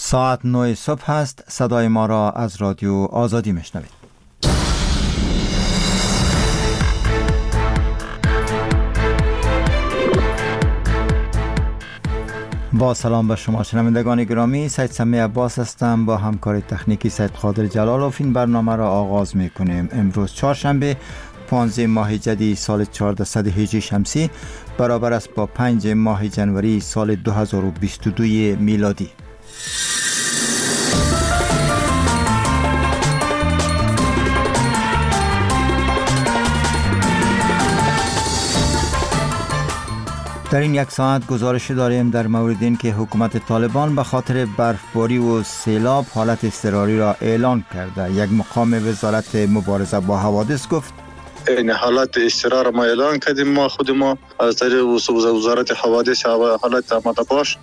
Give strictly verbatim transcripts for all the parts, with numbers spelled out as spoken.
ساعت نه صبح است. صدای ما را از رادیو آزادی میشنوید. با سلام به شما شنوندگان گرامی، سید سمی عباس هستم. با همکاری تکنیکی سید قادر جلالوف این برنامه را آغاز می کنیم. امروز چهارشنبه پانزده ماه جدی سال چهاردهصد هجری شمسی برابر است با پنج ماه جنوری سال دو هزار و بیست و دو میلادی. در این یک ساعت گزارش داریم در مورد این که حکومت طالبان به خاطر برفباری و سیلاب حالت اضطراری را اعلان کرده. یک مقام وزارت مبارزه با حوادث گفت این حالت اضطرار ما اعلان کردیم، ما خود ما از طریق وزارت حوادث حالت آماده باش.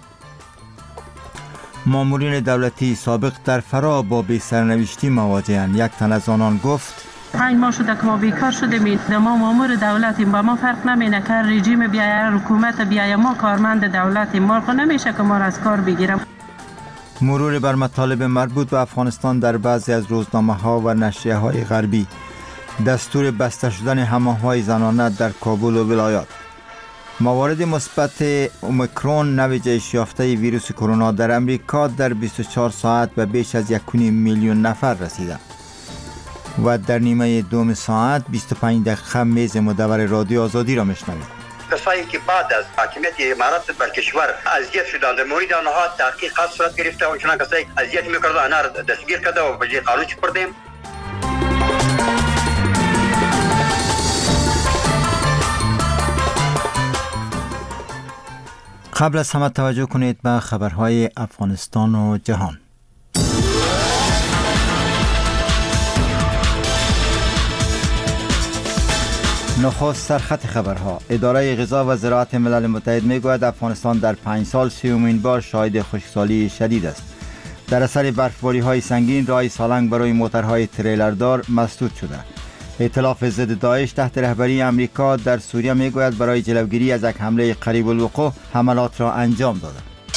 مامورین دولتی سابق در فرا با بی سرنوشتی مواجهند. یک تن از آنان گفت پنج ماه شده که ما بیکار شدیم، ما مامور دولتیم، با ما فرق نمینه که رژیم بیایه، حکومت بیایه، ما کارمند دولتیم، ما نمیشه که ما را از کار بگیرم. مرور بر مطالب مربوط به افغانستان در بعضی از روزنامه ها و نشریه های غربی. دستور بسته شدن حمام‌های زنانه در کابل و ولایات. موارد مثبت اومیکرون نوع جهش یافته ویروس کرونا در امریکا در بیست و چهار ساعت به بیش از یک و نیم میلیون نفر رسیده. و در نیمه دوم ساعت بیست و پنج دقیقه میز مدور رادیو آزادی را میشنوید. کسایی که بعد از حاکمیت امارات بر کشور اذیت شدند، در مورد آنها تحقیقات صورت گرفته و چنان کسایی اذیت میکردند آنها را دستگیر کرده و به قانون سپردیم. قبل از همه توجه کنید به خبرهای افغانستان و جهان. نخست سرخط خبرها. اداره غذا و زراعت ملل متحد میگوید افغانستان در پنج سال سیومین بار شاهد خشکسالی شدید است. در اثر برفباری های سنگین راه سالنگ برای موترهای تریلردار مسدود شده. ائتلاف ضد داعش تحت رهبری امریکا در سوریه میگوید برای جلوگیری از یک حمله قریب الوقوع حملات را انجام داده.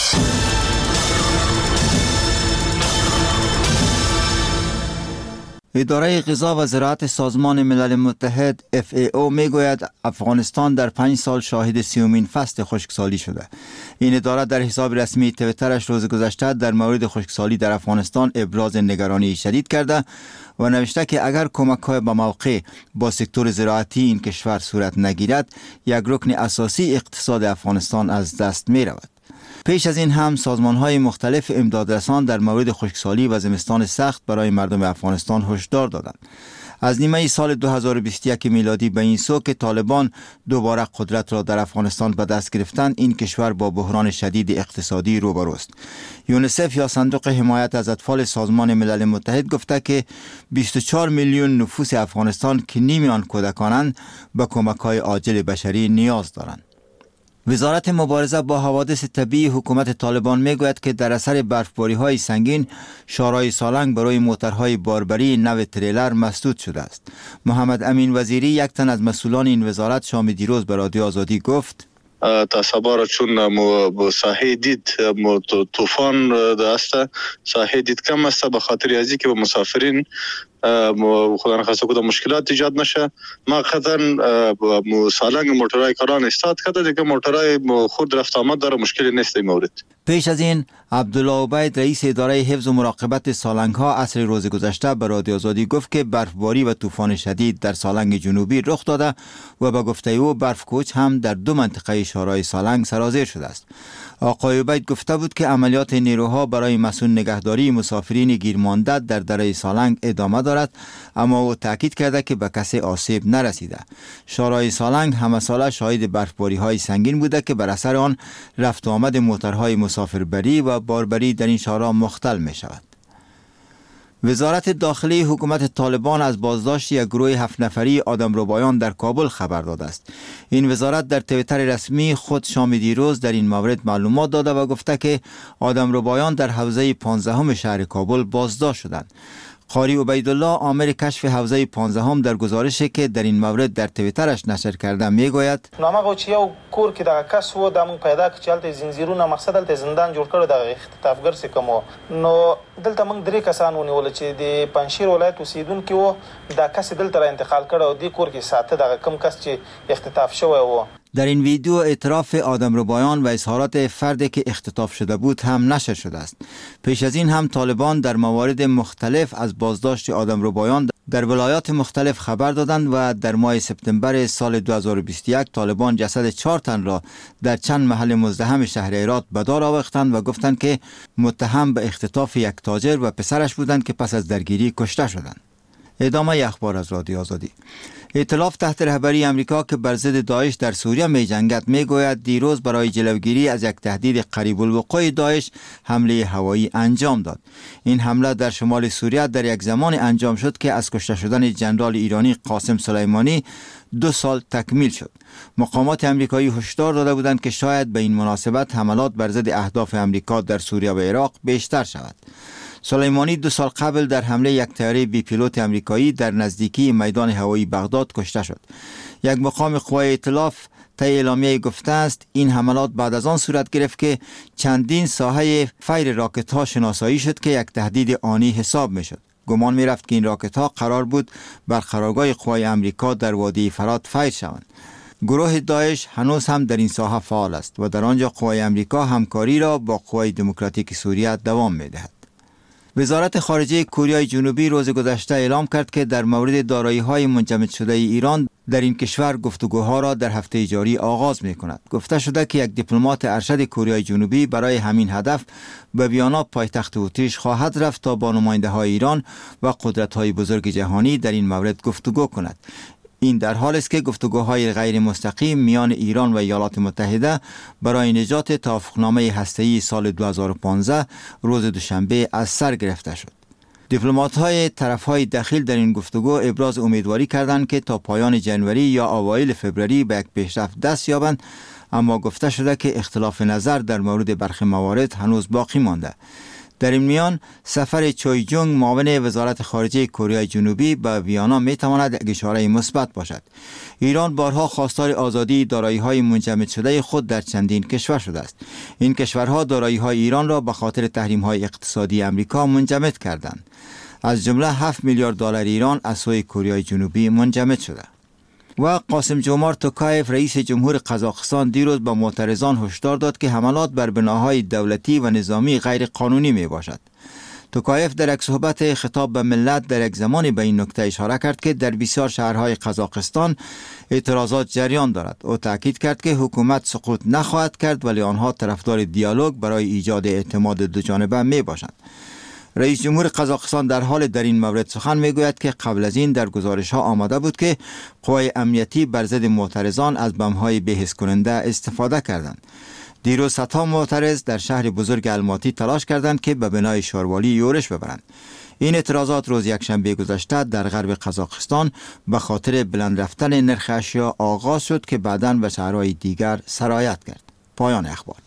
اداره غذا و زراعت سازمان ملل متحد اف ای او میگوید افغانستان در پنج سال شاهد سیومین فصل خشکسالی شده. این اداره در حساب رسمی تویترش روز گذشته در مورد خشکسالی در افغانستان ابراز نگرانی شدید کرده و نوشته که اگر کمک‌های به موقع با سکتور زراعتی این کشور صورت نگیرد، یک رکن اساسی اقتصاد افغانستان از دست می رود. پیش از این هم سازمان‌های مختلف امدادرسان در مورد خشکسالی و زمستان سخت برای مردم افغانستان هشدار دادند. از نیمه سال دو هزار و بیست و یک میلادی به این سو که طالبان دوباره قدرت را در افغانستان به دست گرفتند، این کشور با بحران شدید اقتصادی روبروست. یونیسف یا صندوق حمایت از اطفال سازمان ملل متحد گفته که بیست و چهار میلیون نفوس افغانستان که نیمی آن کودکانند به کمک‌های عاجل بشری نیاز دارند. وزارت مبارزه با حوادث طبیعی حکومت طالبان میگوید که در اثر برفباری های سنگین شارای سالنگ برای موترهای باربری نو تریلر مسدود شده است. محمد امین وزیری، یک تن از مسئولان این وزارت، شام دیروز به رادیو آزادی گفت تا سبا چون مو ساحه دید مو طوفان است، ساحه دید کم است به خاطر ازی که به مسافرین خدا نخواسته کدام مشکلات ایجاد نشه. ما قطعا سالنگ موترهای کاران استاد کرده، دیگه موترهای خود رفت آمد داره، مشکلی نیست این مورد. پیش از این عبدالله عبید، رئیس اداره حفظ و مراقبت سالنگ ها، عصر روز گذشته به رادیو آزادی گفت که برفباری و طوفان شدید در سالنگ جنوبی رخ داده و به گفته او برفکوچ هم در دو منطقه شارای سالنگ سرازیر شده است. آقای عبید گفته بود که عملیات نیروها برای مسئول نگهداری مسافرین گیرمانده در دره سالنگ ادامه دارد، اما او تاکید کرده که به کسی آسیب نرسیده. شارای سالنگ همه ساله شاهد برفباری های سنگین بوده که بر اثر آن رفت و آمد موترهای مسافربری و باربری در این شارع مختل می شود. وزارت داخلی حکومت طالبان از بازداشت یک گروه هفت نفری آدمربایان در کابل خبر داده است. این وزارت در توییتر رسمی خود شام دیروز در این مورد معلومات داده و گفته که آدمربایان در حوزه پانزدهم شهر کابل بازداشت شدند. قاری عبیدالله آمر کشف حوزه پانزدهم در گزارشی که در این مورد در توییترش نشر کرده میگوید نامه چې یو کور کې د کس و د مون پیدا کړ چې هلته زنجیرونه مقصد هلته زندان جوړ کړو د اختطافګر څه کوم نو دلته موږ درې کسان ونیول چې د پنځشیر ولایت اوسیدونکي وو دا کس دلته را انتقال کړ او د کور کې ساته د کم کس چې اختطاف شوی و. در این ویدیو اعتراف آدمربایان و اظهارات فردی که اختطاف شده بود هم نشر شده است. پیش از این هم طالبان در موارد مختلف از بازداشت آدمربایان در ولایات مختلف خبر دادند و در ماه سپتامبر سال دو هزار و بیست و یک طالبان جسد چهار تن را در چند محل مزدحم شهر هرات به دار آوردند و گفتند که متهم به اختطاف یک تاجر و پسرش بودند که پس از درگیری کشته شدند. ادامه اخبار از رادیو آزادی. ائتلاف تحت رهبری امریکا که بر ضد داعش در سوریه می جنگد می گوید دیروز برای جلوگیری از یک تهدید قریب الوقوع داعش حمله هوایی انجام داد. این حمله در شمال سوریه در یک زمان انجام شد که از کشته شدن ژنرال ایرانی قاسم سلیمانی دو سال تکمیل شد. مقامات امریکایی هشدار داده بودند که شاید به این مناسبت حملات بر ضد اهداف امریکا در سوریه و عراق بیشتر شود. سلیمانی دو سال قبل در حمله یک طیاره بی پیلوت امریکایی در نزدیکی میدان هوایی بغداد کشته شد. یک مقام قوای ائتلاف طی اعلامیه گفته است این حملات بعد از آن صورت گرفت که چندین ساحه فیر راکت ها شناسایی شد که یک تهدید آنی حساب می شد. گمان می رفت که این راکت ها قرار بود بر قرارگاه قوای امریکا در وادی فرات فیر شوند. گروه داعش هنوز هم در این ساحه فعال است و در آنجا قوای امریکا همکاری را با قوای دموکراتیک سوریه دوام می دهد. وزارت خارجه کره جنوبی روز گذشته اعلام کرد که در مورد دارایی‌های منجمد شده ایران در این کشور گفتگوها را در هفته جاری آغاز می‌کند. گفته شده که یک دیپلمات ارشد کره جنوبی برای همین هدف به ویانا پایتخت اتریش خواهد رفت تا با نماینده‌های ایران و قدرت‌های بزرگ جهانی در این مورد گفتگو کند. این در حال است که گفتگوهای غیر مستقیم میان ایران و ایالات متحده برای نجات توافقنامه هسته‌ای سال دو هزار و پانزده روز دوشنبه از سر گرفته شد. دیپلمات‌های طرف‌های دخیل در این گفتگو ابراز امیدواری کردند که تا پایان جنوری یا اوایل فوریه به یک پیشرفت دست یابند، اما گفته شده که اختلاف نظر در مورد برخی موارد هنوز باقی مانده. در این میان سفر چوی جونگ معاون وزارت خارجه کره جنوبی به ویانا می تواند یک اشاره مثبت باشد. ایران بارها خواستار آزادی دارایی‌های منجمد شده خود در چندین کشور شده است. این کشورها دارایی‌های ایران را به خاطر تحریم‌های اقتصادی امریکا منجمد کردند. از جمله هفت میلیارد دلار ایران از سوی کره جنوبی منجمد شده. و قاسم جومارت توکایف رئیس جمهور قزاقستان دیروز به معترضان هشدار داد که حملات بر بناهای دولتی و نظامی غیر قانونی می باشد. توکایف در یک صحبت خطاب به ملت در یک زمانی به این نکته اشاره کرد که در بسیار شهرهای قزاقستان اعتراضات جریان دارد. او تاکید کرد که حکومت سقوط نخواهد کرد ولی آنها طرفدار دیالوگ برای ایجاد اعتماد دوجانبه می باشند. رئیس جمهور قزاقستان در حال در این مورد سخن میگوید که قبل از این در گزارش ها آمده بود که قوای امنیتی بر ضد معترضان از بم های بی‌حس کننده استفاده کردند. دیروز صدها معترض در شهر بزرگ الماتی تلاش کردند که به بنای شاروالی یورش ببرند. این اعتراضات روز یکشنبه گذشته در غرب قزاقستان به خاطر بلند رفتن نرخ اشیا آغاز شد که بعداً به شهرهای دیگر سرایت کرد. پایان اخبار.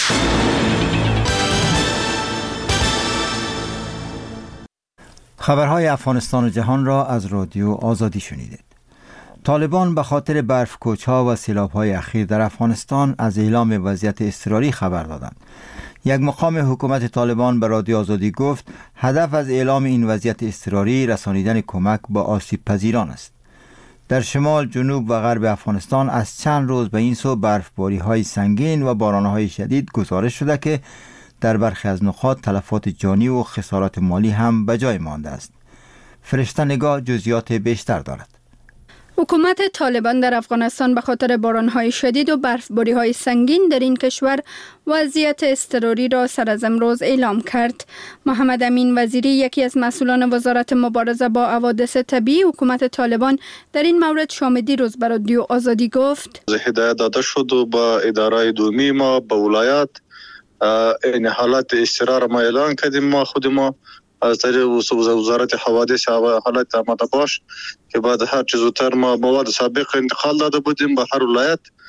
خبرهای افغانستان و جهان را از رادیو آزادی شنیدید. طالبان به خاطر برف کوچ‌ها و سیلاب‌های اخیر در افغانستان از اعلام وضعیت اضطراری خبر دادند. یک مقام حکومت طالبان به رادیو آزادی گفت هدف از اعلام این وضعیت اضطراری رسانیدن کمک به آسیب پذیران است. در شمال، جنوب و غرب افغانستان از چند روز به این سو برفباری‌های سنگین و باران‌های شدید گزارش شده که در برخی از نقاط تلفات جانی و خسارات مالی هم به جای مانده است. فرشته نگاه جزئیات بیشتر دارد. حکومت طالبان در افغانستان به خاطر باران‌های شدید و برفباری‌های سنگین در این کشور وضعیت اضطراری را سر از امروز اعلام کرد. محمد امین وزیری، یکی از مسئولان وزارت مبارزه با حوادث طبیعی حکومت طالبان، در این مورد شام دیروز به رادیو آزادی گفت: هدایت داده شد و با اداره دومی ما به ولایت این حالت اضطرار ما اعلان کردیم. ما خود ما از طریق وزارت حوادث حالت آماده باش که بعد هر چیز زودتر ما مواد سابق انتقال داده بودیم به هر ولایت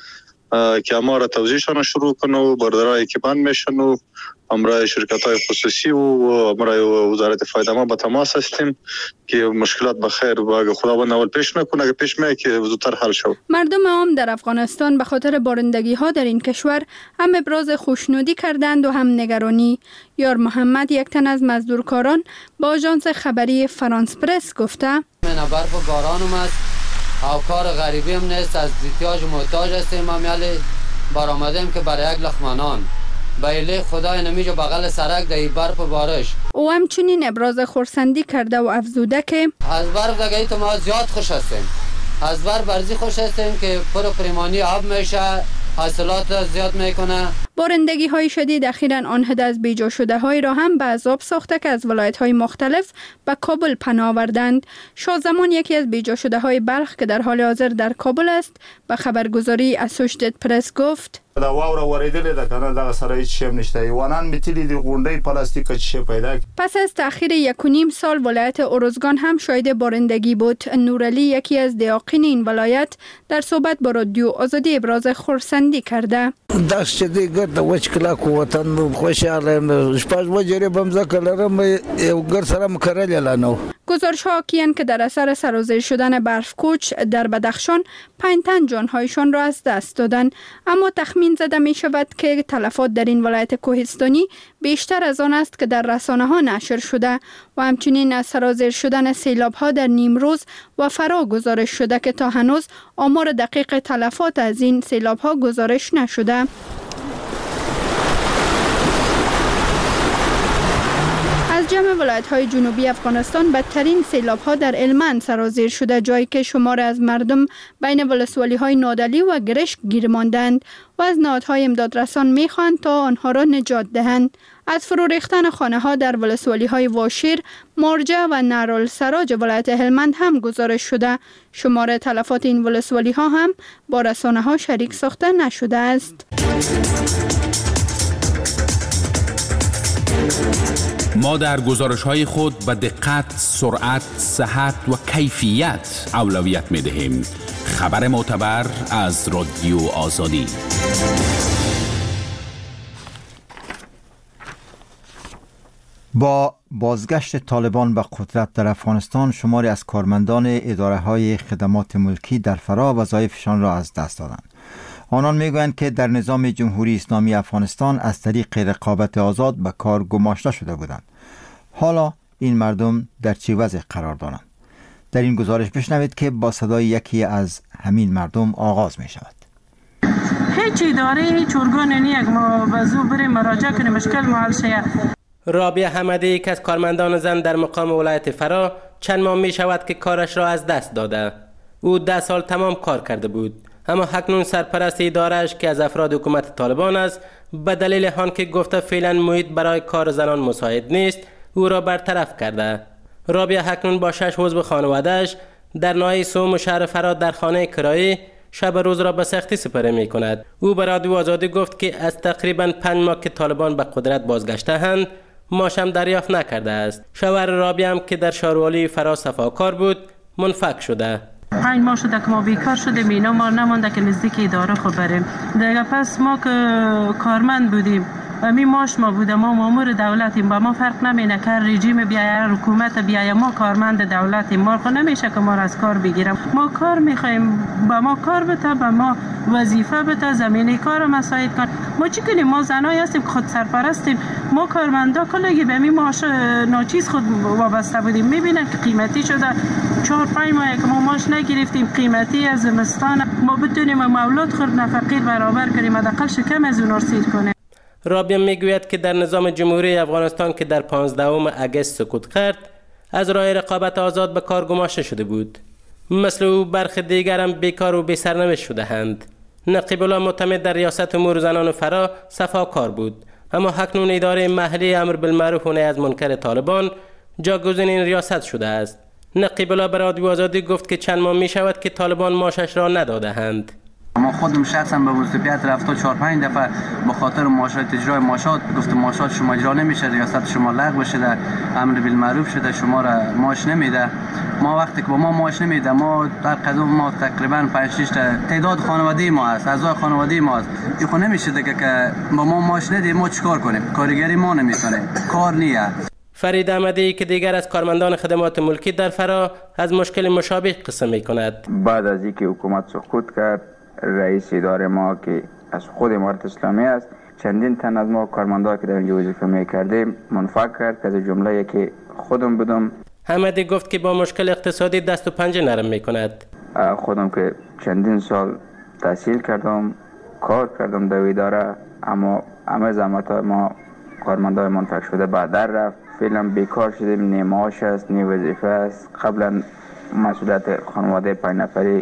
که ما را توزیعشان شروع کنه و بردرایی که بند میشن و امرای شرکت های خصوصی و امرای وزارت فایده ما با تماس هستیم که مشکلات بخیر با خداوند اول پیش نکنه، اگه پیش میاد که زودتر حل شود. مردم عام در افغانستان به خاطر بارندگی ها در این کشور هم ابراز خوشنودی کردند و هم نگرانی. یار محمد، یک تن از مزدورکاران، با آژانس خبری فرانس پرس گفته: من برف و باران اومد او کار غریبی هم نیست، از احتیاج محتاج هستیم. ما میالی بار آمدیم که برای یک لقمانان بایله خدای نمیجا بغل سرک در برف و بارش. او همچنین ابراز خرسندی کرده و افزوده که از برف دیگه تو ما زیاد خوش هستیم، از برف برزی خوش هستیم که پر پریمانی آب میشه، حاصلات زیاد میکنه. بارندگی های شدید اخیراً آن حد از بیجا شده های را هم به عذاب ساخته که از ولایت های مختلف به کابل پناه آوردند. شازمان، یکی از بیجا شده های بلخ که در حال حاضر در کابل است، به خبرگزاری اسوشیتد پرس گفت: دا واوره وریدلې ده کنه دغه سره هیڅ شی نشته، ایوانان میتلی دی غونډې پلاستیک چی پیدا. پس از تأخیر یک و نیم سال ولایت اروزگان هم شاهد بارندگی بود. نورعلی، یکی از دیاقین این ولایت، در صحبت با رادیو آزادی ابراز خرسندی کرده. داش دی ګر د وچ کلا کو وطن خوشاله شپږ وجری بمزه کلرم یو ګر سره مکرل لانو. گزارش ها حاکیان که در اثر سرازیر شدن برف کوچ در بدخشان پنج تن جانهایشان را از دست دادند، اما تخمین زده می شود که تلفات در این ولایت کوهستانی بیشتر از آن است که در رسانه ها نشر شده و همچنین از سرازیر شدن سیلاب ها در نیمروز و فرا گزارش شده که تا هنوز آمار دقیق تلفات از این سیلاب ها گزارش نشده. از جمع ولایت‌های جنوبی افغانستان بدترین سیلاب‌ها در هلمند سرازیر شده، جایی که شمار از مردم بین ولسوالی‌های نادلی و گرشک گیر ماندند و از نهادهای امدادرسان می‌خواهند تا آنها را نجات دهند. از فرو ریختن خانه‌ها در ولسوالی‌های واشیر، مارجه و نهرالسراج ولایت هلمند هم گزارش شده. شمار تلفات این ولسوالی‌ها هم با رسانه‌ها شریک ساخته نشده است. ما در گزارش‌های خود به دقت، سرعت، صحت و کیفیت اولویت می‌دهیم. خبر معتبر از رادیو آزادی. با بازگشت طالبان به قدرت در افغانستان، شماری از کارمندان اداره‌های خدمات ملکی در فرا وظایفشان را از دست دادند. آنان میگویند که در نظام جمهوری اسلامی افغانستان از طریق رقابت آزاد به کار گماشته شده بودند. حالا این مردم در چه وضع قرار دارند؟ در این گزارش بشنوید که با صدای یکی از همین مردم آغاز می شود. هیچ اداره، هیچ ارگانی نیست ما بازو بریم مراجعه کنیم مشکل محل شه. رابعه حمدی که از کارمندان زن در مقام ولایت فرا چند ماه می شود که کارش را از دست داده. او ده سال تمام کار کرده بود، اما اکنون سرپرست اداره‌اش که از افراد حکومت طالبان است، به دلیل آن که گفته فعلا محیط برای کار زنان مساعد نیست، او را برطرف کرده. رابعه اکنون با شش عضو خانواده‌اش در ناحیه سوم شهر فرا در خانه کرایه شب روز را به سختی سپری می کند. او به رادیو آزادی گفت که از تقریبا پنج ماه که طالبان به قدرت بازگشته‌اند، ماشم دریافت نکرده است. شوهر رابعه هم که در شهروالی فرا صفاکار بود، منفک شده. پنج ماه شده که ما بیکار شدیم، اینا ما نمانده که نزدیک اداره خود بریم دیگه. پس ما که کارمند بودیم، امی ماش ما بوده، ما مامور دولتیم، با ما فرق نمینه که رژیم بیایه، حکومت بیایه، ما کارمند دولتیم، ما خود نمیشه که ما را از کار بگیرم. ما کار میخوایم، با ما کار بده، با ما وظیفه بده، زمینه کار مساعد کن. ما چی کنیم؟ ما زنایی هستیم خود سرپرستیم، ما کارمندا کلگی به می ماش ناچیز خود وابسته بودیم. میبینن که قیمتی شده، چهار پنج ماه که ما ماش نگرفتیم، قیمتی از زمستان ما بتونیم مولود خود نفقیر برابر کنیم، حداقل شکم از اون سیر کنیم. رابعه میگوید که در نظام جمهوری افغانستان که در پانزدهم اگست سقوط کرد، از راه رقابت آزاد به کار گماشته شده بود. مثل او برخی دیگر هم بیکار و بی سرنوشت شده‌اند. نقیب الله معتمد در ریاست امور زنان فرا صفاکار بود، اما اکنون اداره محلی امر بالمعروف و نهی از منکر طالبان جاگزین این ریاست شده است. نقیب الله به رادیو آزادی گفت که چند ماه می شود که طالبان ماشش را نداده‌اند. ما خودم شخصا به وظیفیت رفته چهار پنج دفعه به خاطر معاشات اجرای معاشات گفت معاشات شما اجرا نمیشه، ریاست شما لغو شده، امر بالمعروف شده، شما را معاش نمیده. ما وقتی که با ما معاش نمیده، ما در قضا ما تقریبا پنج شش تا تعداد خانواده ما است، اعضای خانواده ما است. این خو نمیشه دیگه که با ما معاش نده ما چیکار کنیم؟ کارگری ما نمیکنه، کار نیه. فرید احمدی که دیگر از کارمندان خدمات ملکی در فرا از مشکل مشابه قصه میکند. بعد از اینکه حکومت سقوط کرد، رئیس اداره ما که از خود امارت اسلامی است، چندین تن از ما کارمندان که در اینجا وظیفه میکردیم منفعل کرد که از جمله که خودم بودم. حمدی گفت که با مشکل اقتصادی دست و پنجه نرم میکند. خودم که چندین سال تحصیل کردم، کار کردم در اداره، اما همه زحمت ما کارمندان منفعل شده بعد در رفت. فعلا بیکار شدیم، نی معاش است، نی وظیفه است. قبلا مسئولیت خانواده پنج نفری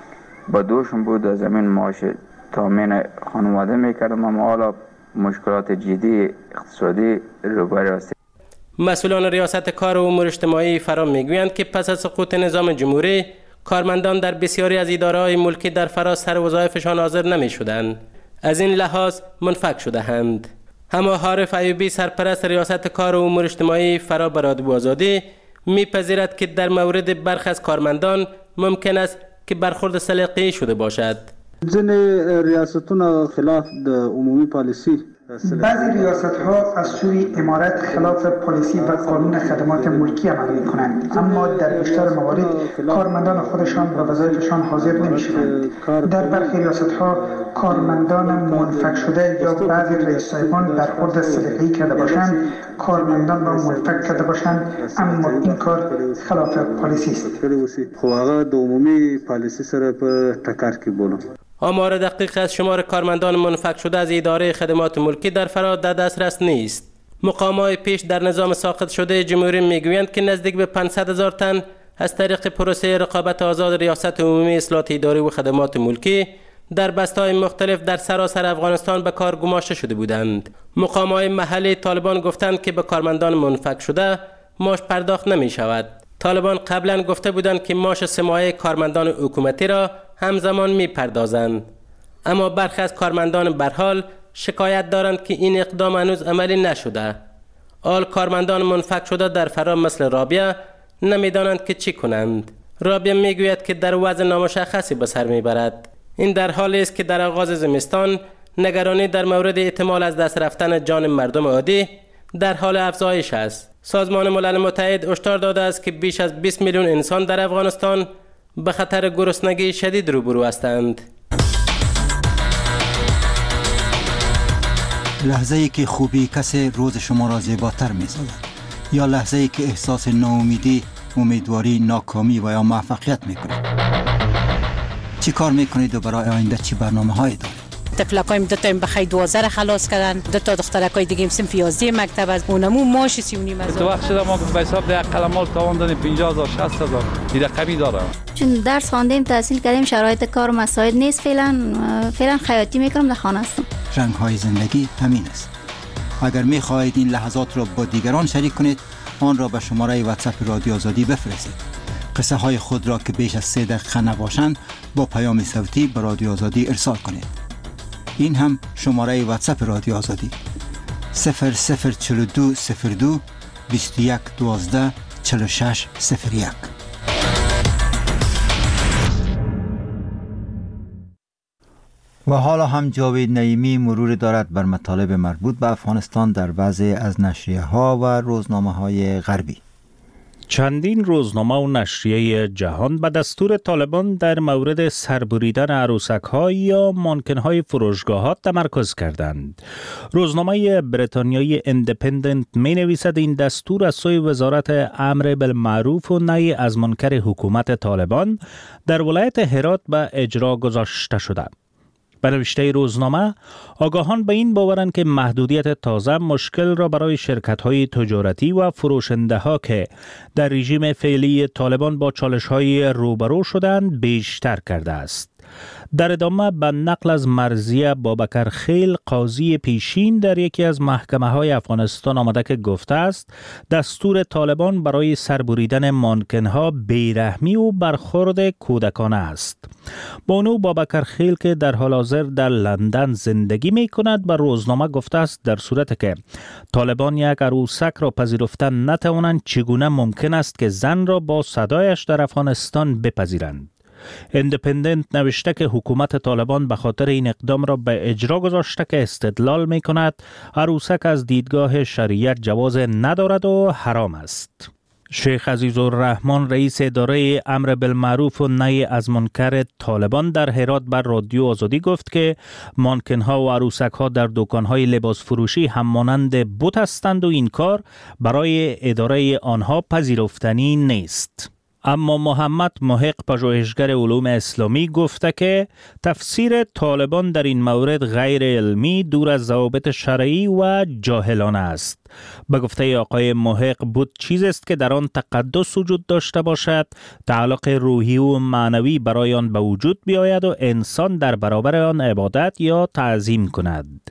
با دوشون بود، از زمین معاش تامین خانواده میکردم، اما حالا مشکلات جدی اقتصادی روبرو هستیم. مسئولان ریاست کار و امور اجتماعی فرا میگویند که پس از سقوط نظام جمهوری کارمندان در بسیاری از اداره‌های ملکی در فرا سر وظایفشان حاضر نمیشدند، از این لحاظ منفک شده‌اند. اما حارث ایوبی سرپرست ریاست کار و امور اجتماعی فرا بر رادیو آزادی میپذیرد که در مورد برخی از کارمندان ممکن است که برخورد سلیقه‌ای شده باشد. ځینې ریاستونه خلاف د عمومی پالیسی، بعضی ریاست ها از سوی امارت خلاف پالیسی و قانون خدمات ملکی عمل می کنند، اما در بیشتر موارد کارمندان خودشان به وظایفشان حاضر نمی شوند. در برخی ریاست ها کارمندان منفک شده یا بعضی رئیس صاحبان برخورد سلیقه‌ای کرده باشند، کارمندان را منفک کرده باشند، اما این کار خلاف پالیسی است. خو هغه د عمومی پالیسی سره په ټکر کې بولم. آمار دقیق از شمار کارمندان منفک شده از اداره خدمات ملکی در فرا در دسترس نیست. مقامات پیش در نظام ساقط شده جمهوری میگویند که نزدیک به پانصد هزار تن از طریق پروسه رقابت آزاد ریاست عمومی اصلاحات اداری و خدمات ملکی در بسته‌های مختلف در سراسر افغانستان به کار گماشته شده بودند. مقامات محلی طالبان گفتند که به کارمندان منفک شده معاش پرداخت نمی شود. طالبان قبلا گفته بودند که معاش سه ماهه کارمندان حکومتی را همزمان می پردازند، اما برخی از کارمندان برحال شکایت دارند که این اقدام هنوز عملی نشده. آل کارمندان منفک شده در فرا مثل رابعه نمیدانند که چی کنند. رابعه میگوید که در وضع نامشخصی به سر میبرد. این در حالی است که در آغاز زمستان نگرانی در مورد احتمال از دست رفتن جان مردم عادی در حال افزایش است. سازمان ملل متحد هشدار داده است که بیش از بیست میلیون انسان در افغانستان به خطر گرسنگی شدید روبرو هستند. لحظه ای که خوبی کسی روز شما را زیباتر می سازد، یا لحظه ای که احساس ناامیدی، امیدواری، ناکامی و یا موفقیت می کنید. چی کار می کنید و برای آینده چی برنامه هایی دارید؟ تفلقایم دو تا این بخی دوازده را خلاص کردن، دو تا دخترکای دیگه صنف یازده مکتب از اونمو ماش سی و نیم هزار. تو وقت شده ما به حساب ده قلمال تاوان دادیم پنجاه هزار شصت هزار این رقمی داره. چون درس خواندیم تحصیل کردیم شرایط کار و مساعد نیست، فعلا فعلا خیاطی میکنم در خانه هستم. رنگ های زندگی همین است. اگر می خواهید این لحظات را با دیگران شریک کنید، آن را به شماره واتساپ رادیو آزادی بفرستید. قصه های خود را که بیش از سه دقیقه نباشند با پیام صوتی به رادیو آزادی ارسال کنید. این هم شماره واتساپ رادیو آزادی صفر صفر چهل و دو صفر دو بیست و یک دوازده چهل و شش صفر یک. و حالا هم جاوید نعیمی مرور دارد بر مطالب مربوط به افغانستان در بعضی از نشریه ها و روزنامه های غربی. چندین روزنامه و نشریه جهان به دستور طالبان در مورد سربریدن عروسک‌ها یا مانکن‌های فروشگاهات تمرکز کردند. روزنامه بریتانیایی ایندیپندنت می‌نویسد این دستور از سوی وزارت امر بالمعروف و نهی از منکر حکومت طالبان در ولایت هرات به اجرا گذاشته شده. به نوشته روزنامه، آگاهان به این باورند که محدودیت تازه مشکل را برای شرکت‌های تجارتی و فروشنده‌ها که در رژیم فعلی طالبان با چالش‌های روبرو شدند بیشتر کرده است. در ادامه به نقل از مرضیه بابکر خیل قاضی پیشین در یکی از محکمه های افغانستان آمده که گفته است دستور طالبان برای سربریدن مانکنها بیرحمی و برخورد کودکانه است. بانو بابکر خیل که در حال حاضر در لندن زندگی می کند به روزنامه گفته است در صورت که طالبان یک عروسک را پذیرفتن نتوانند چگونه ممکن است که زن را با صدایش در افغانستان بپذیرند. اندپندنت نوشته که حکومت طالبان به خاطر این اقدام را به اجرا گذاشته که استدلال می کند عروسک از دیدگاه شریعت جواز ندارد و حرام است. شیخ عزیزالرحمن رئیس اداره امر بالمعروف و نهی از منکر طالبان در هرات بر رادیو آزادی گفت که مانکنها و عروسکها در دکانهای لباس فروشی هم مانند بت هستند و این کار برای اداره آنها پذیرفتنی نیست. اما محمد محق پژوهشگر علوم اسلامی گفته که تفسیر طالبان در این مورد غیر علمی، دور از ضوابط شرعی و جاهلانه است. به گفته آقای محق بود چیزی است که در آن تقدس وجود داشته باشد، تعلق روحی و معنوی برای آن به وجود بیاید و انسان در برابر آن عبادت یا تعظیم کند.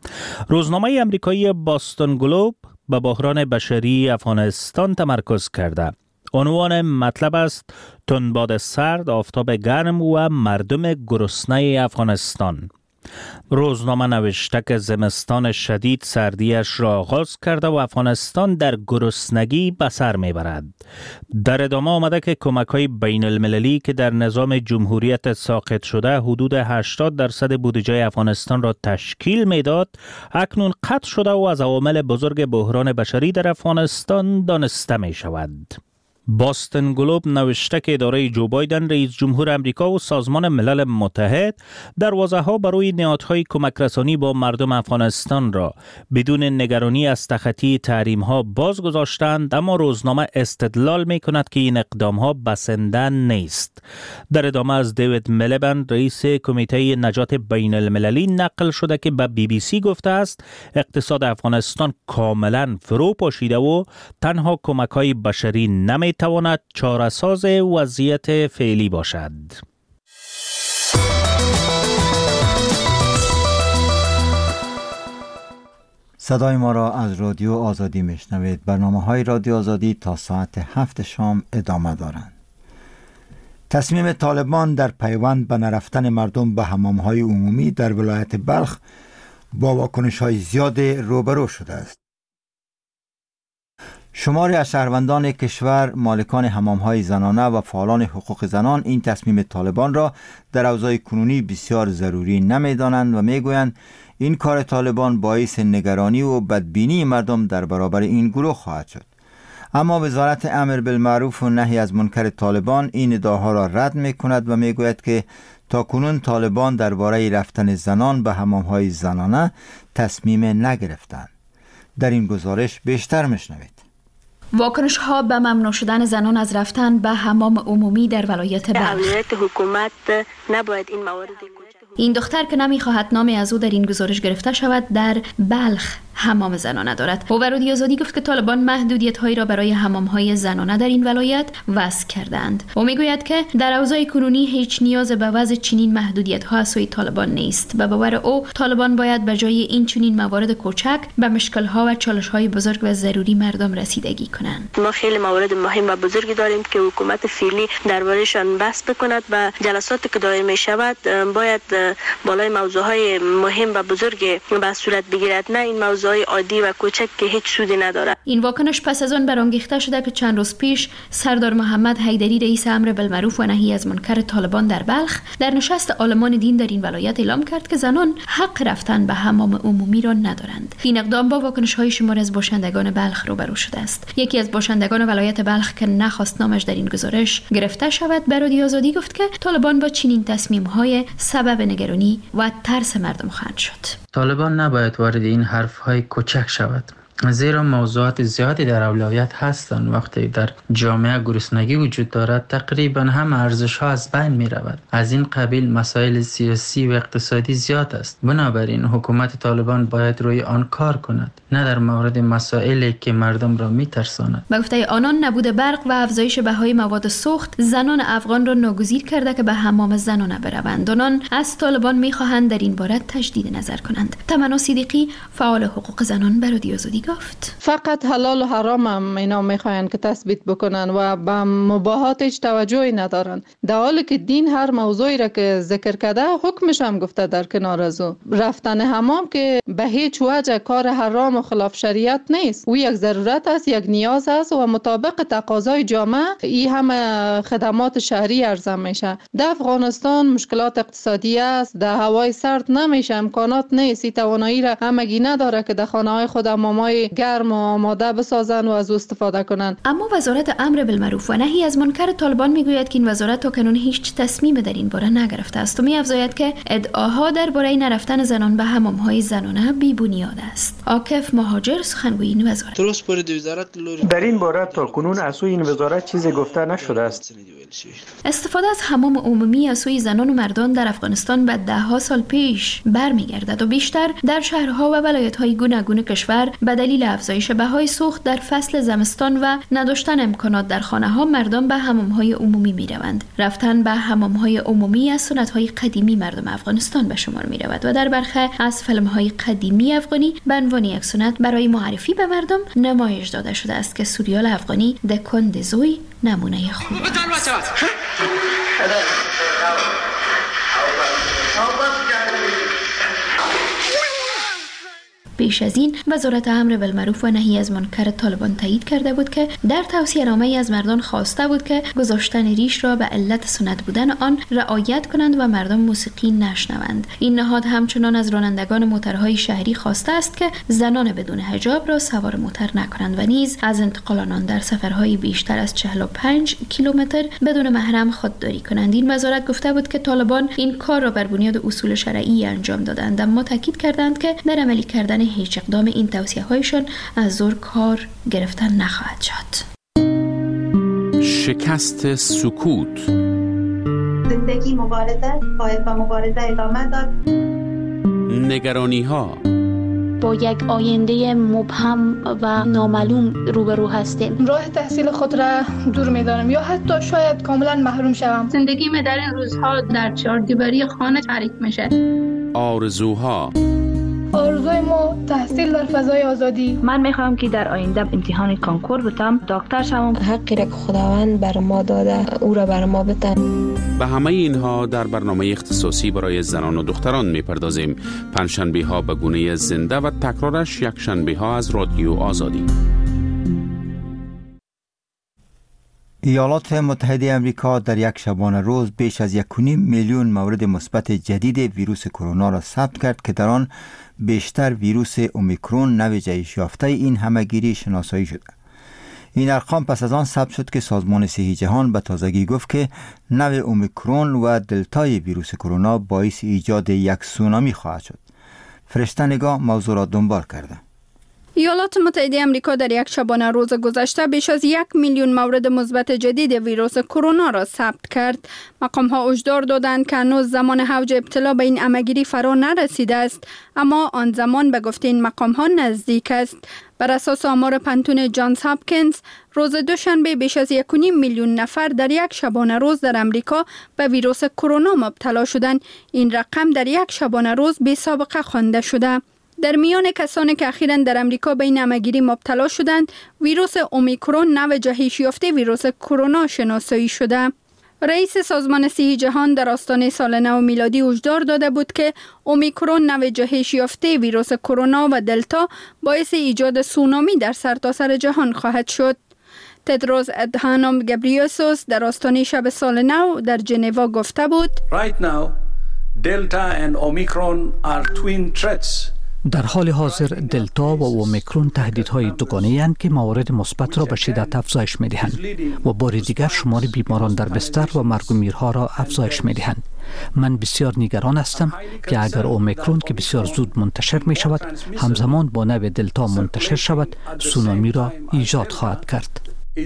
روزنامه امریکایی باستون گلوب به بحران بشری افغانستان تمرکز کرده. عنوان مطلب است تندباد سرد، آفتاب گرم و مردم گرسنه افغانستان. روزنامه نوشته که زمستان شدید سردیش را آغاز کرده و افغانستان در گرسنگی به سر میبرد. در ادامه آمده که کمک‌های بین المللی که در نظام جمهوریت ساقط شده حدود هشتاد درصد بودجه افغانستان را تشکیل میداد، اکنون قطع شده و از عوامل بزرگ بحران بشری در افغانستان دانسته می شود. باستون گلوب نوشته که اداره جو بایدن رئیس جمهور امریکا و سازمان ملل متحد دروازه‌ها برای نهادهای کمک رسانی با مردم افغانستان را بدون نگرانی از تخطی تحریم‌ها باز گذاشتند، اما روزنامه استدلال می‌کند که این اقدام‌ها بسنده نیست. در ادامه از دیوید ملیبند رئیس کمیته نجات بین المللی نقل شده که به بی بی سی گفته است اقتصاد افغانستان کاملا فرو پاشیده و تنها کمک‌های بشری نمی تواند چاره‌ساز وضعیت فعلی باشد. صدای ما را از رادیو آزادی میشنوید. برنامه‌های رادیو آزادی تا ساعت هفت شام ادامه دارند. تصمیم طالبان در پیوند به نرفتن مردم به حمام‌های عمومی در ولایت بلخ با واکنش‌های زیاد روبرو شده است. شماری از شهروندان کشور، مالکان حمام‌های زنانه و فعالان حقوق زنان این تصمیم طالبان را در اوضاع کنونی بسیار ضروری نمی‌دانند و می‌گویند این کار طالبان باعث نگرانی و بدبینی مردم در برابر این گروه خواهد شد. اما وزارت امر بالمعروف و نهی از منکر طالبان این ادعاها را رد می‌کند و می‌گوید که تاکنون طالبان درباره رفتن زنان به حمام‌های زنانه تصمیم نگرفتند. در این گزارش بیشتر می‌شنوید. واکنش ها به ممنوع شدن زنان از رفتن به حمام عمومی در ولایت بلخ. اولویت حکومت نباید این موارد. این دختر که نمیخواهد نام از او در این گزارش گرفته شود در بلخ حمام زنانه دارد. او به رادیو آزادی گفت که طالبان محدودیت هایی را برای حمام های زنانه در این ولایت وضع کردند. او میگوید که در اوضاع کنونی هیچ نیاز به وضع چنین محدودیت ها از سوی طالبان نیست و باور او طالبان باید به جای این چنین موارد کوچک به مشکل ها و چالش های بزرگ و ضروری مردم رسیدگی کنند. ما خیلی موارد مهم و بزرگی داریم که حکومت فعلی درباره‌شان بحث بکند و جلساتی که دایر می شود باید بالای موضوعهای مهم و بزرگ به صورت بگیرد، نه این موضوعهای عادی و کوچک که هیچ سودی ندارد. این واکنش پس از آن برانگیخته شده که چند روز پیش سردار محمد حیدری رئیس امر بالمعروف و نهی از منکر طالبان در بلخ در نشست عالمان دین در این ولایت اعلام کرد که زنان حق رفتن به حمام عمومی را ندارند. این اقدام با واکنش‌های شمار از باشندگان بلخ روبرو شده است. یکی از باشندگان ولایت بلخ که نخواست نامش در این گزارش گرفته شود به رادیو آزادی گفت که طالبان با چنین تصمیم‌های سبب نگرانی و ترس مردم خواهند شد. طالبان نباید وارد این حرف‌های کوچک شود. زیرا موضوعات زیادی در اولویت هستند. وقتی در جامعه گرسنگی وجود دارد تقریبا همه ارزش ها از بین می رود. از این قبیل مسائل سیاسی و اقتصادی زیاد است. بنابراین حکومت طالبان باید روی آن کار کند، نه در مورد مسائلی که مردم را می ترساند. به گفته آنان نبود برق و افزایش بهای مواد سوخت زنان افغان را ناگزیر کرده که به حمام زنانه بروند. آنان از طالبان می خواهند در این باره تجدید نظر کنند. تمنا صدیقی فعال حقوق زنان به رادیو آزادی گفت فقط حلال و حرام هم اینا میخواین که تثبیت بکنن و به مباحات هیچ توجهی ندارن، در حالی که دین هر موضوعی را که ذکر کرده حکمش هم گفته در کنار از او. رفتن حمام که به هیچ وجه کار حرام و خلاف شریعت نیست، او یک ضرورت است، یک نیاز است و مطابق تقاضای جامعه این همه خدمات شهری عرضه میشه. در افغانستان مشکلات اقتصادی است، در هوای سرد نمیشه، امکانات نیست، این توانایی را همگی نداره که در خانه های خود مامای گرم و آماده بسازن و از استفاده کنند. اما وزارت امر بالمعروف و نهی از منکر طالبان میگوید که این وزارت تاکنون هیچ تصمیمی در این باره نگرفته است و می‌افزاید که ادعاها درباره نرفتن زنان به حمام‌های زنانه بی بنیاد است. عاکف مهاجر سخنگوی این وزارت در این باره تاکنون از سوی این وزارت چیزی گفته نشده است. استفاده از حمام عمومی از سوی زنان و مردان در افغانستان به ده ها سال پیش برمیگردد و بیشتر در شهرها و ولایت‌های گوناگون کشور به دلیل افزایش بهای سوخت در فصل زمستان و نداشتن امکانات در خانه‌ها مردم به حمام‌های عمومی می‌روند. رفتن به حمام‌های عمومی از سنت‌های قدیمی مردم افغانستان به شمار می‌رود و در برخی از فیلم‌های قدیمی افغانی به عنوان یک سنت برای معرفی به مردم نمایش داده شده است که سریال افغانی د کندزوی نمونه خوب است. پیش از این وزارت امر بالمعروف و نهی از منکر طالبان تایید کرده بود که در توصیه نامه از مردان خواسته بود که گذاشتن ریش را به علت سنت بودن آن رعایت کنند و مردم موسیقی نشنوند. این نهاد همچنان از رانندگان موترهای شهری خواسته است که زنان بدون حجاب را سوار موتر نکنند و نیز از انتقال آنان در سفرهای بیشتر از چهل و پنج کیلومتر بدون محرم خودداری کنند. این وزارت گفته بود که طالبان این کار را بر بنیاد اصول شرعی انجام دادند، اما تاکید کردند که در عملی کردن هیچ اقدام این توصیه هایشان از زور کار گرفتن نخواهد شد. شکست سکوت. زندگی مبارزه، باید با مبارزه ادامه داد. نگرانی ها. با یک آینده مبهم و نامعلوم روبرو هستیم. راه تحصیل خود را دور می‌دانم یا حتی شاید کاملا محروم شوم. زندگی من در این روزها در چهار دیواری خانه تعریف میشه. آرزوها. آرزوی ما تحصیل در فضای آزادی. من میخوام که در آینده امتحان کانکور بتم، دکتر شوم. حقی را که خداوند بر ما داده او را بر ما بتن. به همه اینها در برنامه اختصاصی برای زنان و دختران میپردازیم. پنجشنبه ها به گونه زنده و تکرارش یک شنبه ها از رادیو آزادی. ایالات متحده امریکا در یک شبانه روز بیش از یک و نیم میلیون مورد مثبت جدید ویروس کرونا را ثبت کرد که در آن بیشتر ویروس اومیکرون نوع جهش یافته این همهگیری شناسایی شده. این ارقام پس از آن ثبت شد که سازمان صحی جهان به تازگی گفت که نوع اومیکرون و دلتای ویروس کرونا باعث ایجاد یک سونامی خواهد شد. فرشته نگاه موضوع را دنبال کرده. ایالات متحده آمریکا در یک شبانه روز گذشته بیش از یک میلیون مورد مثبت جدید ویروس کرونا را ثبت کرد. مقام ها هشدار دادند که هنوز زمان اوج ابتلا به این همهگیری فرا نرسیده است، اما آن زمان به گفته این مقام ها نزدیک است. بر اساس آمار پنتون جانز هاپکینز، روز دوشنبه بیش از یک و نیم میلیون نفر در یک شبانه روز در امریکا به ویروس کرونا مبتلا شدند. این رقم در یک شبانه روز بی سابقه خوانده شده. در میان کسانی که اخیراً در امریکا به این همهگیری مبتلا شدند، ویروس اومیکرون نوع جهش یافته ویروس کرونا شناسایی شده. رئیس سازمان صحی جهان در آستانه سال نو میلادی هشدار داده بود که اومیکرون نوع جهش یافته ویروس کرونا و دلتا باعث ایجاد سونامی در سرتاسر جهان خواهد شد. تدروس ادهانوم گبریسوس در آستانه شب سال نو در ژنو گفته بود: Right now, Delta and Omicron are twin threats. در حال حاضر دلتا و اومیکرون تهدیدهای دوگانه‌ای اند که موارد مثبت را به شدت افزایش می‌دهند و بار دیگر شمار بیماران در بستر و مرگ و میرها را افزایش می‌دهند. من بسیار نگران هستم که اگر اومیکرون که بسیار زود منتشر می شود همزمان با نوع دلتا منتشر شود، سونامی را ایجاد خواهد کرد.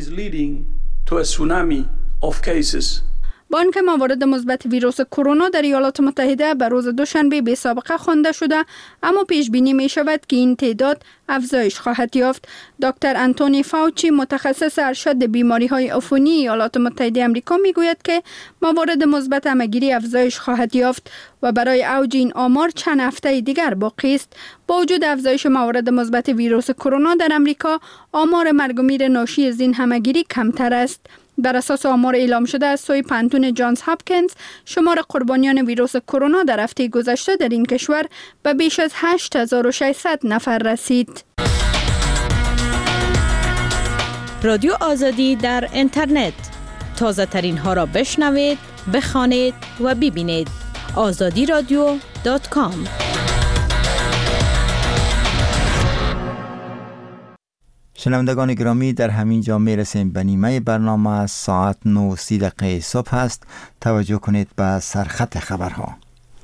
بانک موارد مثبت ویروس کرونا در ایالات متحده به روز دوشنبه بی سابقه خوانده شده، اما پیش بینی می شود که این تعداد افزایش خواهد یافت. دکتر انتونی فاوچی متخصص ارشد بیماری های عفونی ایالات متحده آمریکا می گوید که موارد مثبت همگیری افزایش خواهد یافت و برای اوج این آمار چند هفته دیگر باقی است. با وجود افزایش موارد مثبت ویروس کرونا در آمریکا، آمار مرگ و میر ناشی از این همگیری کمتر است. بر اساس آمار اعلام شده از سوی پانتون جانز هاپکینز، شمار قربانیان ویروس کرونا در هفته گذشته در این کشور به بیش از هشت هزار و ششصد نفر رسید. رادیو آزادی در اینترنت، تازه ترین ها را بشنوید، بخوانید و ببینید. آزادی رادیو دات کام. شنوندگان گرامی، در همین جا میرسیم به نیمه برنامه. ساعت نه و سی دقیقه صبح است. توجه کنید به سرخط خبرها.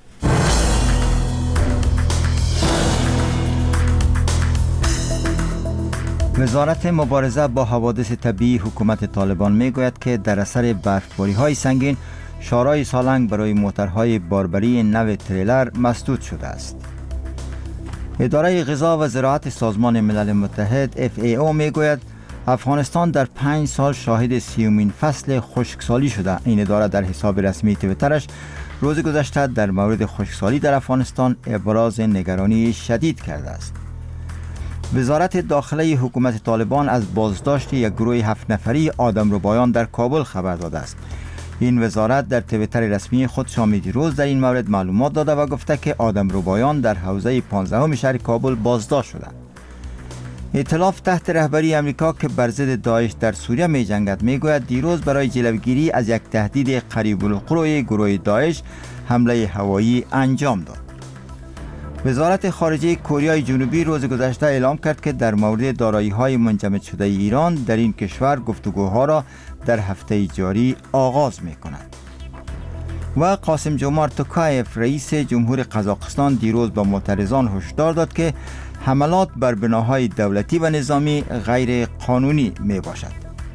وزارت مبارزه با حوادث طبیعی حکومت طالبان میگوید که در اثر برفباری های سنگین، شارای سالنگ برای موترهای باربری نو تریلر مسدود شده است. اداره غذا و زراعت سازمان ملل متحد اف ای او میگوید افغانستان در پنج سال شاهد سیومین فصل خشکسالی شده. این اداره در حساب رسمی تویترش روز گذشته در مورد خشکسالی در افغانستان ابراز نگرانی شدید کرده است. وزارت داخلی حکومت طالبان از بازداشت یک گروه هفت نفری آدمربایان در کابل خبر داده است. این وزارت در توییتر رسمی خود شام دیروز در این مورد معلومات داده و گفته که آدمربایان در حوزه پانزدهم شهر کابل بازداشت شدند. ائتلاف تحت رهبری امریکا که بر ضد داعش در سوریه می جنگد میگوید دیروز برای جلوگیری از یک تهدید قریب الوقوع گروه داعش حمله هوایی انجام داد. وزارت خارجه کره جنوبی روز گذشته اعلام کرد که در مورد دارایی‌های منجمد شده ایران در این کشور گفتگوها را در هفته جاری آغاز می‌کند. و قاسم جمار توکایف رئیس جمهور قزاقستان دیروز با معترضان هشدار داد که حملات بر بناهای دولتی و نظامی غیر قانونی میباشد.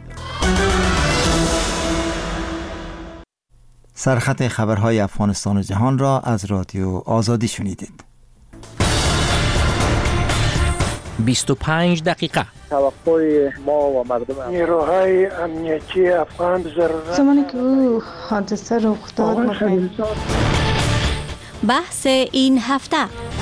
سرخط خبرهای افغانستان و جهان را از رادیو آزادی شنیدید. بیست و پنج دقیقه. توقع ما و مردم نیروهای امنیتی افغان ضرورت زمانی که او حادثه رخ داد. بحث این هفته.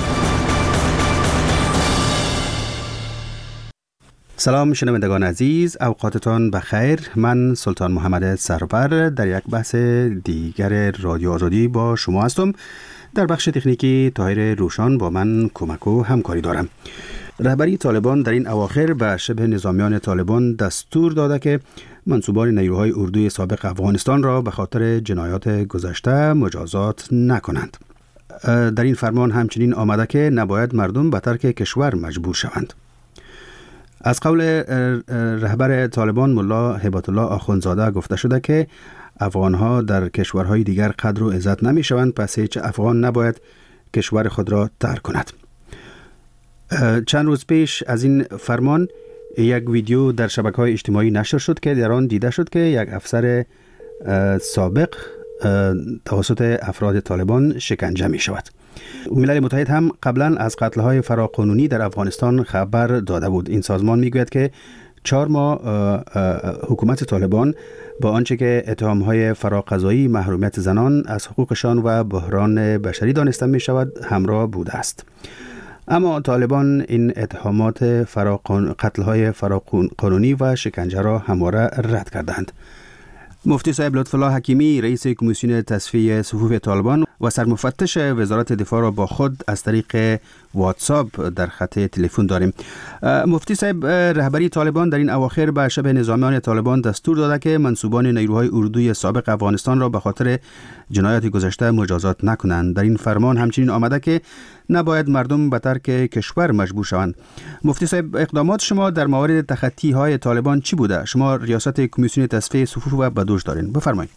سلام شنوندگان عزیز، اوقاتتان بخیر. من سلطان محمد سرور در یک بحث دیگر رادیو آزادی با شما هستم. در بخش تکنیکی طاهر روشان با من کمک و همکاری دارم. رهبری طالبان در این اواخر به شبه نظامیان طالبان دستور داده که منصوبان نیروهای اردوی سابق افغانستان را به خاطر جنایات گذشته مجازات نکنند. در این فرمان همچنین آمده که نباید مردم به ترک کشور مجبور شوند. از قول رهبر طالبان ملا هبت الله آخوندزاده گفته شده که افغانها در کشورهای دیگر قدر و عزت نمی شوند، پس هیچ افغان نباید کشور خود را ترک کند. چند روز پیش از این فرمان یک ویدیو در شبکه‌های اجتماعی نشر شد که در آن دیده شد که یک افسر سابق توسط افراد طالبان شکنجه می شود. ملل متحد هم قبلا از قتل‌های فراقانونی در افغانستان خبر داده بود. این سازمان میگوید که چهار ماه حکومت طالبان با آنچه که اتهام‌های فراقضایی، محرومیت زنان از حقوقشان و بحران بشری دانسته می شود همراه بوده است. اما طالبان این اتهامات فراقان... قتل‌های فراقانونی و شکنجه را همواره رد کردند. مفتی صاحب لطف الله حکیمی رئیس کمیسیون تصفیه صفوف طالبان و سرمفتش وزارت دفاع را با خود از طریق واتساپ در خط تلفن داریم. مفتی صاحب، رهبری طالبان در این اواخر به شبه نظامیان طالبان دستور داده که منصوبان نیروهای اردوی سابق افغانستان را به خاطر جنایات گذشته مجازات نکنند. در این فرمان همچنین آمده که نباید مردم به ترک کشور مجبور شوند. مفتی صاحب، اقدامات شما در مورد تخطی های طالبان چی بوده؟ شما ریاست کمیسیون تصفیه صفوف و بدوش دارین، بفرمایید.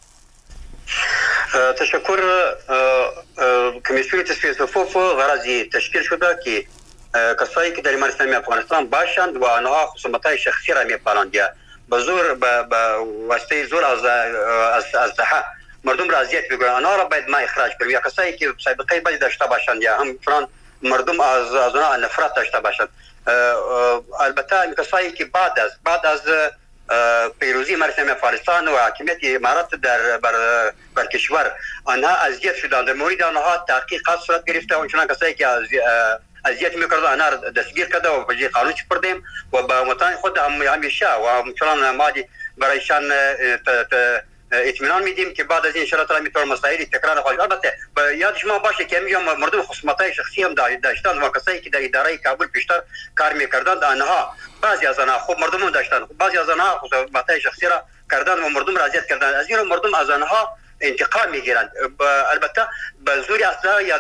تشکر. کمیسیون تصفیه صفوف غرضی تشکیل شده که کسایی که در مرکز افغانستان باشند و آنها خصومت‌های شخصی را می‌پالند، به زور به واسطه زور از از از ده مردم را اذیت می‌کنند، آنها را باید ما اخراج کنیم. یا کسایی که سابقه بدی داشته باشند یا همچنان مردم از از آنها نفرت داشته باشند. البته این کسایی که بعد از بعد از پیروزی مرکز افغانستان و حاکمیت امارات در بر, بر کشور آنها اذیت شدند، در مورد آنها تحقیقات صورت گرفته و چنان کسایی که اذیت میکردند آنها را دستگیر کرده و به قانون سپردیم و با متان خود هم همیشه و چنان مادی برایشان اطمینان میدیم که بعد از این ان شاء الله تعالی میتونه مسائل تکرار نخواهد. البته یاد شما باشه که میگم مردم خصومت‌های شخصی هم داشتند و کسایی که در اداره کابل پیشتر کار میکردند آنها بعضی از آنها خوب مردم داشتند، بعضی از آنها خصومت‌های شخصی را کردند و مردم را اذیت کردند، از این مردم از آنها انتقام میگیرند. البته به زور اصلا یا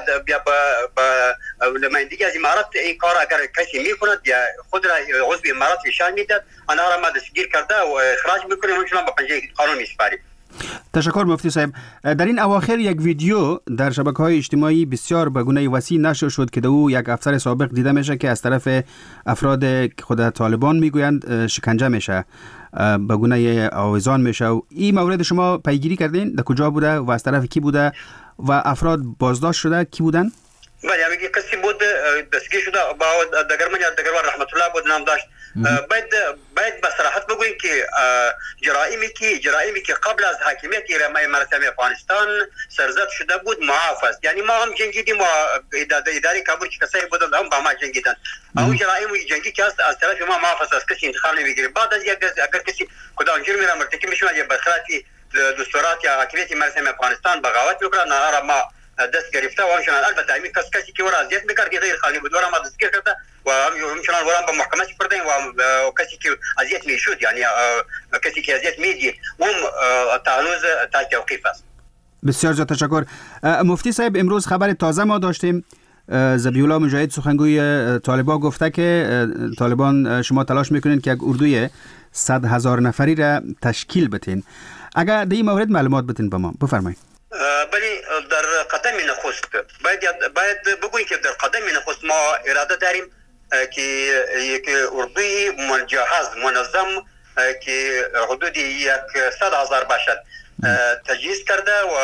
به نمایندگی از امارات این کار اگر کسی میکند یا خود را عضو امارات نشان میداد آنها را ما دستگیر کرده و اخراج میکنیم و چنان به پنجه قانون میسپاریم. تشکر مفتی صاحب. در این اواخر یک ویدیو در شبکه‌های اجتماعی بسیار به گونه وسیع نشر شد که او یک افسر سابق دیده میشه که از طرف افراد خود طالبان میگویند شکنجه میشه، به گونه آویزان میشه. این مورد شما پیگیری کردین؟ در کجا بوده و از طرف کی بوده و افراد بازداشت شده کی بودن؟ بله، میگه کسی بود دستگیر شده با دگرمن یا دگرمن رحمت الله بود نام داشت. باید باید به صراحت بگوییم که جرائمی که جرائمی که قبل از حاکمیت مرکز افغانستان سرزد شده بود معاف است. یعنی ما هم جنگیدیم و اداره کابل که کسایی بودند هم با ما جنگیدند. اون جرایم جنگی که از از طرف ما معاف است، از کسی انتقام نمیگیریم. بعد از اگر کسی کدام جرمی را مرتکب میشه یا به خلاف دستورات یا حاکمیت مرکز افغانستان بغاوت میکنه، نه ما دست گرفته و همچنان البته همین کس کسی که ورا اذیت میکرد غیر قانونی بود ورا ما دستگیر کرده و همچنان ورا به محکمه سپردیم و کسی که اذیت میشد یعنی کسی که اذیت میدی اون هنوز تحت توقیف است. بسیار زیاد تشکر. مفتی صاحب، امروز خبر تازه ما داشتیم، ذبیح‌الله مجاهد سخنگوی طالبان گفته که طالبان شما تلاش میکنین که یک اردوی صد هزار نفری را تشکیل بدین. اگر در این مورد معلومات بدین به ما بفرمایید. بلی در قدم نخست باید باید بگوییم که در قدم نخست ما اراده داریم که یک اردوی مجهز منظم که حدود یک صد هزار باشد تجهیز کرده و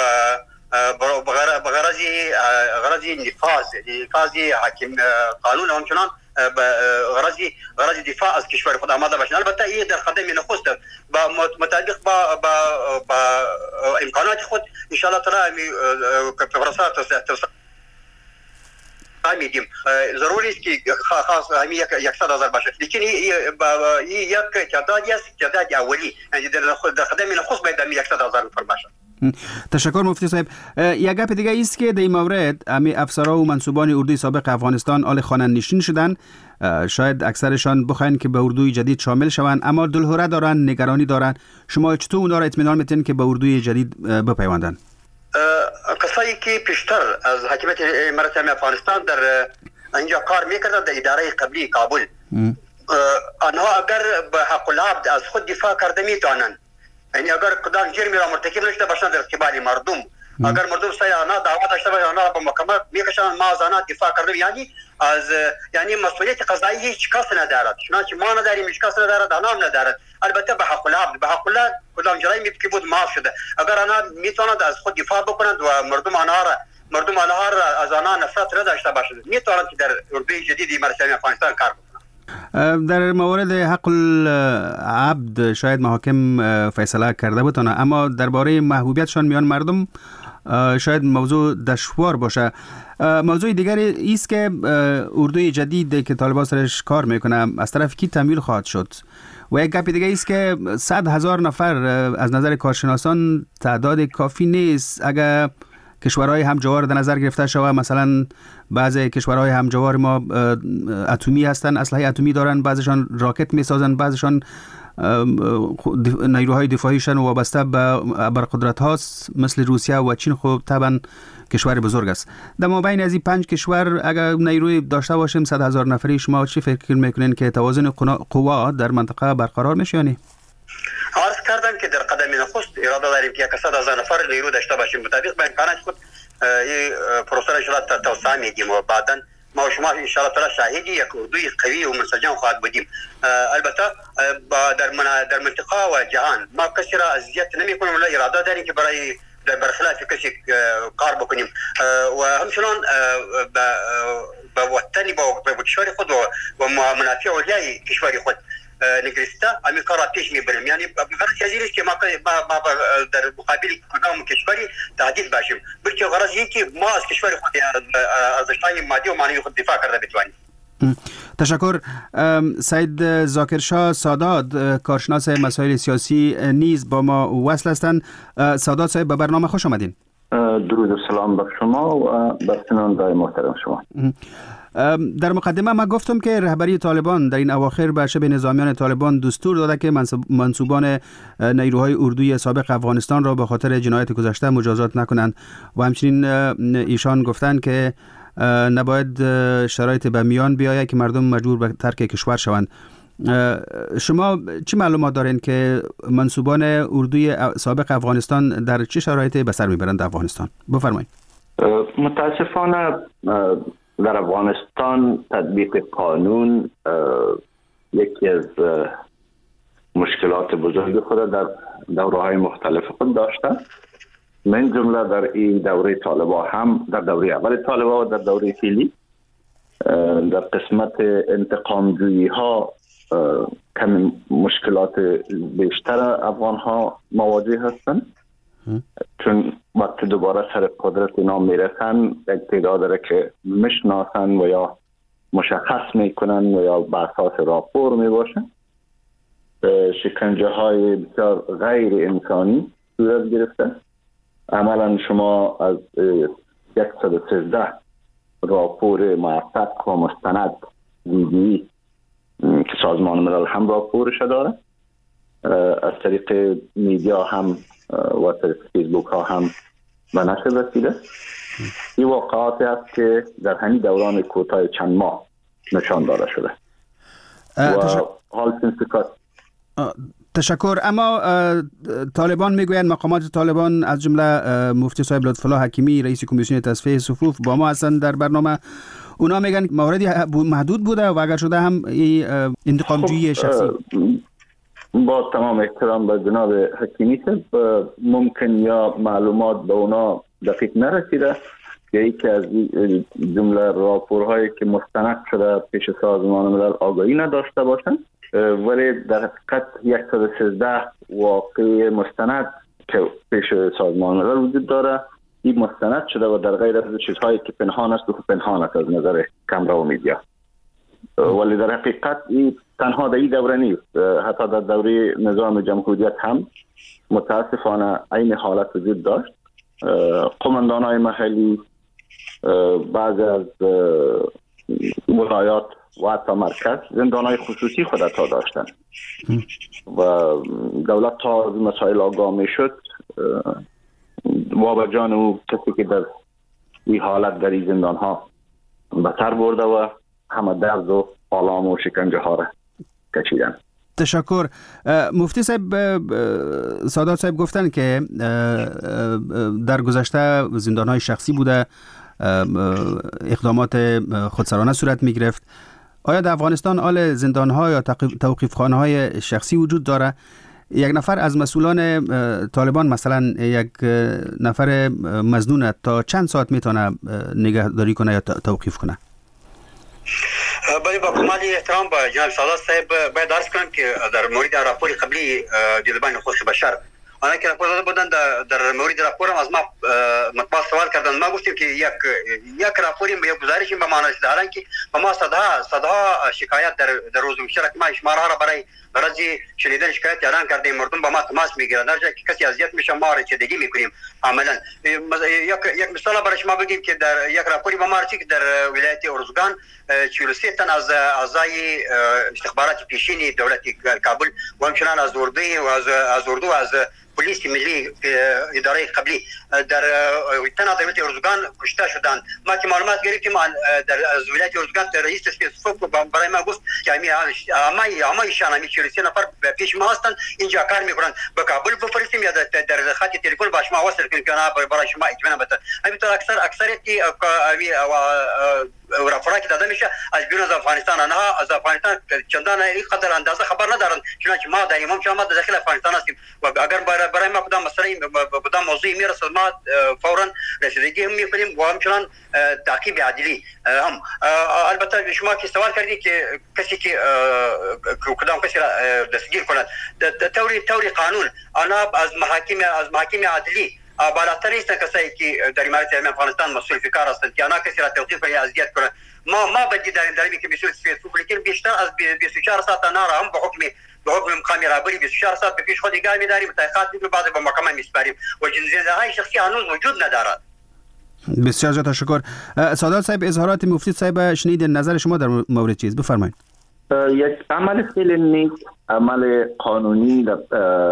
بغرضی غرضی نفاذ نفاذ حاکم قانون همچنان غرضی غرضی دفاع از کشور خود آماده باشند. البته این در قدم نخست با مطابق با با امکانات خود ان شاء الله تعالی پروسه توسعه میدیم. ضروری است که خاص همین یک صد هزار باشه، لیکن این یک تعدادی است، تعداد اولی، یعنی در قدم نخست باید یک صد هزار نفر باشه. تشکر مفتی صاحب. یک گپ دیگه است که در این مورد امی افسرها و منصوبان اردوی سابق افغانستان آل خانه نشین شدن، شاید اکثرشان بخواین که به اردوی جدید شامل شوند اما دلهره دارن، نگرانی دارن. شما چطور اونا را اطمینان میتین که به اردوی جدید بپیوندن؟ کسایی که پیشتر از حاکمیت امارات افغانستان در اینجا کار میکردند در اداره قبلی کابل، آنها اگر به حق العبد از خود دفاع کرده میتوانند، یعنی اگر کدام جرمی را مرتکب نشده باشند در قبال مردم، اگر مردم سای آنها دعوا داشته باشند آنها به محکمه میکشند، ما از آنها دفاع کردیم، یعنی از یعنی مسئولیت قضایی هیچ کس ندارد، چنانچه ما نداریم هیچ کس ندارد، آنها هم ندارد. البته به حق العبد به حق الله کدام جرمی که بود معاف شده، اگر آنها میتوانند از خود دفاع بکنند و مردم آنها را مردم آنها را از آنها نفرت نداشته باشند، میتوانند که در اردوی جدیدی مرکز افغانستان کار بکنند. در مورد حق العبد شاید محاکم فیصله کرده بتونه، اما درباره محبوبیتشان میان مردم شاید موضوع دشوار باشه. موضوع دیگری است که اردوی جدید که طالبان سرش کار میکنه از طرف کی تمویل خواهد شد و یک گپ دیگه است که صد هزار نفر از نظر کارشناسان تعداد کافی نیست. اگر کشورهای همجوار در نظر گرفته شود، مثلا بعضی کشورهای همجوار ما اتمی هستن، اسلحه اتمی دارن، بعضیشان راکت میسازن، بعضیشان نیروهای دفاعیشان وابسته به ابرقدرت هاست مثل روسیه و چین. خب طبعا کشور بزرگ است. در مابین از این پنج کشور اگر نیروی داشته باشیم صد هزار نفری، شما چی فکر میکنین که توازن قوا در منطقه برقرار میشه یا نه؟ عرض کردم که در قدم نخست اراده داریم که صد هزار نفر نیرو داشته باشیم. مطابق با امکانات خود این پروسه را شرط توسعه میدیم و بعداً ما و شما ان شاء الله تعالی شاهدی یک اردوی قوی و منسجم خواهد بودیم. البته در در منطقه و جهان ما کسی را اذیت نمیکنیم، ولی اراده داریم که برای در برخلاف کسی کار بکنیم و همچنان با وطن با کشور خود و منافع اولیای کشور خود نگرسته همین کار را پیش میبریم. یعنی غرض از این است که ما در مقابل کدام کشوری تعدیل باشیم، بلکه غرض این که ما از کشور خود ارزش‌های مادی و معنوی خود دفاع کرده بتوانیم. تشکر. سید ذاکرشاه سادات، کارشناس مسائل سیاسی نیز با ما وصل هستند. سادات صاحب به برنامه خوش آمدین. درود و سلام بر شما و بر شنوندگان محترم شما. در مقدمه ما گفتم که رهبری طالبان در این اواخر به شبه نظامیان طالبان دستور داده که منصوبان نیروهای اردوی سابق افغانستان را به خاطر جنایت گذشته مجازات نکنند و همچنین ایشان گفتند که نباید شرایط به میان بیاید که مردم مجبور به ترک کشور شوند. شما چه معلومات دارین که منصوبان اردوی سابق افغانستان در چه شرایطی به سر میبرند در افغانستان؟ بفرمایید. متاسفانه در افغانستان تطبیق قانون یکی از مشکلات بزرگ خود در دوره‌های مختلف خود داشته. من جمله در این دوره طالبان هم در دوره اول طالبان و در دوره فعلی در قسمت انتقام جویی ها کم مشکلات بیشتر افغان ها مواجه هستند، چون وقتی دوباره سر قدرت اینا میرسن یک تعداد داره که میشناسن و یا مشخص میکنن و یا بر اساس راپور میباشن. شکنجه های بسیار غیر انسانی صورت گرفته. عملا شما از صد و سیزده راپور موثق و مستند ویدیویی که سازمان ملل هم راپورش داره، از طریق میدیا هم و طریق فیسبوک ها هم به نشر رسیده. این واقعاتی است که در همین دوران کوتاه چند ماه نشان داده شده و حال سنسکات. تشکر. اما طالبان میگویند، مقامات طالبان از جمله مفتی صاحب لطفالله حکیمی رئیس کمیسیون تصفیه صفوف با ما هستند در برنامه، اونا میگن موردی محدود بوده و اگر شده هم انتقام جویی شخصی. با تمام احترام به جناب حکیمی صاحب، ممکن یا معلومات به اونا دقیق نرسیده که یکی از جمله راپورهایی که مستند شده پیش سازمان ملل آگاهی نداشته باشند، ولی در حقیقت صد و سیزده واقع مستند که پیش سازمان ملل وجود داره، این مستند شده و در غیر از چیزهایی که پنهان است و پنهان است از نظر کامرا و میدیا. ولی در حقیقت این تنها در این دوره نیست، حتی در دوره نظام جمهوریت هم متاسفانه این حالت وجود داشت. قماندان‌های محلی بعضی از ولایات و حتی مرکز زندان‌های خصوصی خود تا داشتن و دولت تا از مسائل آگاه می شد و به جان او کسی که در این حالت در این زندان‌ها به سر برده و همه درد و آلام و شکنجه ها را کشیدن. تشکر. مفتی صاحب، سادات صاحب گفتن که در گذشته زندان‌های شخصی بوده، اقدامات خودسرانه صورت می گرفت. آیا در افغانستان آل زندان‌ها یا توقیفخانه‌های شخصی وجود داره؟ یک نفر از مسئولان طالبان مثلا یک نفر مظنون تا چند ساعت میتونه نگهداری کنه یا توقیف کنه؟ بله، با کمال احترام با جناب سادات صاحب باید عرض کنم که در مورد راپور قبلی جلبان نخست بشر آنها که راپور داده بودن در, در مورد راپورم از ما مطبوعات سوال کردن. ما گفتیم که یک یک راپوری یک گزارشی به معنی است، حالا که ما صدها صدها شکایت در در روز مشترک ما شماره را برای برای شنیدن شکایت اعلان کردیم. مردم با ما تماس میگیرن، در جایی که کسی اذیت میشه ما رسیدگی میکنیم. عملا یک یک مثال برای شما بگیم که در یک راپوری به ما رسید که در ولایت ارزگان چهل و سه تن از اعضای استخبارات پیشین دولت کابل و همچنان از اردو و از از اردو و از پلیس ملی اداره قبلی در تنها دولت ارزگان کشته شدند. ما که معلومات گرفتیم در از ولایت ارزگان رئیس اسپیسفوک برای ما گفت که همه همه ایشان همه چهل و سه نفر پیش ما هستند اینجا کار میکنند، به کابل بفرستیم یا در خط تلفن با شما وصل کنیم که انا برای شما اطمینان بده. همینطور اکثر اکثریتی راپورایی که داده میشه از بیرون از افغانستان، آنها از افغانستان چندان اینقدر اندازه خبر ندارند، چنانچه ما در امام ما در داخل افغانستان هستیم و اگر برای ما کدام مسئله کدام موضوعی میرسد ما فورا رسیدگی هم میکنیم و همچنان تعقیب عدلی هم. البته شما که سوال کردید که کسی که کدام کسی را دستگیر کند طوری طوری قانون، آنها از محاکم از محاکم عدلی بالاتر نیستن کسایی که در امارات اسلامی افغانستان مسئول فکر هستند که آنها کسی را توقیف کنه اذیت کنه. ما ما بدی در در که بیشتر فیسبوک بیشتر از بیست و چهار ساعت آنها را هم به حکم به حکم مقام رهبری بیست و چهار ساعت به پیش خود نگاه می‌داریم، تحقیقات می‌کنیم، بعد به محکمه می‌سپاریم و جنازه‌های شخصی هنوز وجود ندارد. بسیار تشکر. سادات صاحب، اظهارات مفتی صاحب شنید، نظر شما در مورد چیز بفرمایید. یک عمل خیلی نیک، عمل قانونی در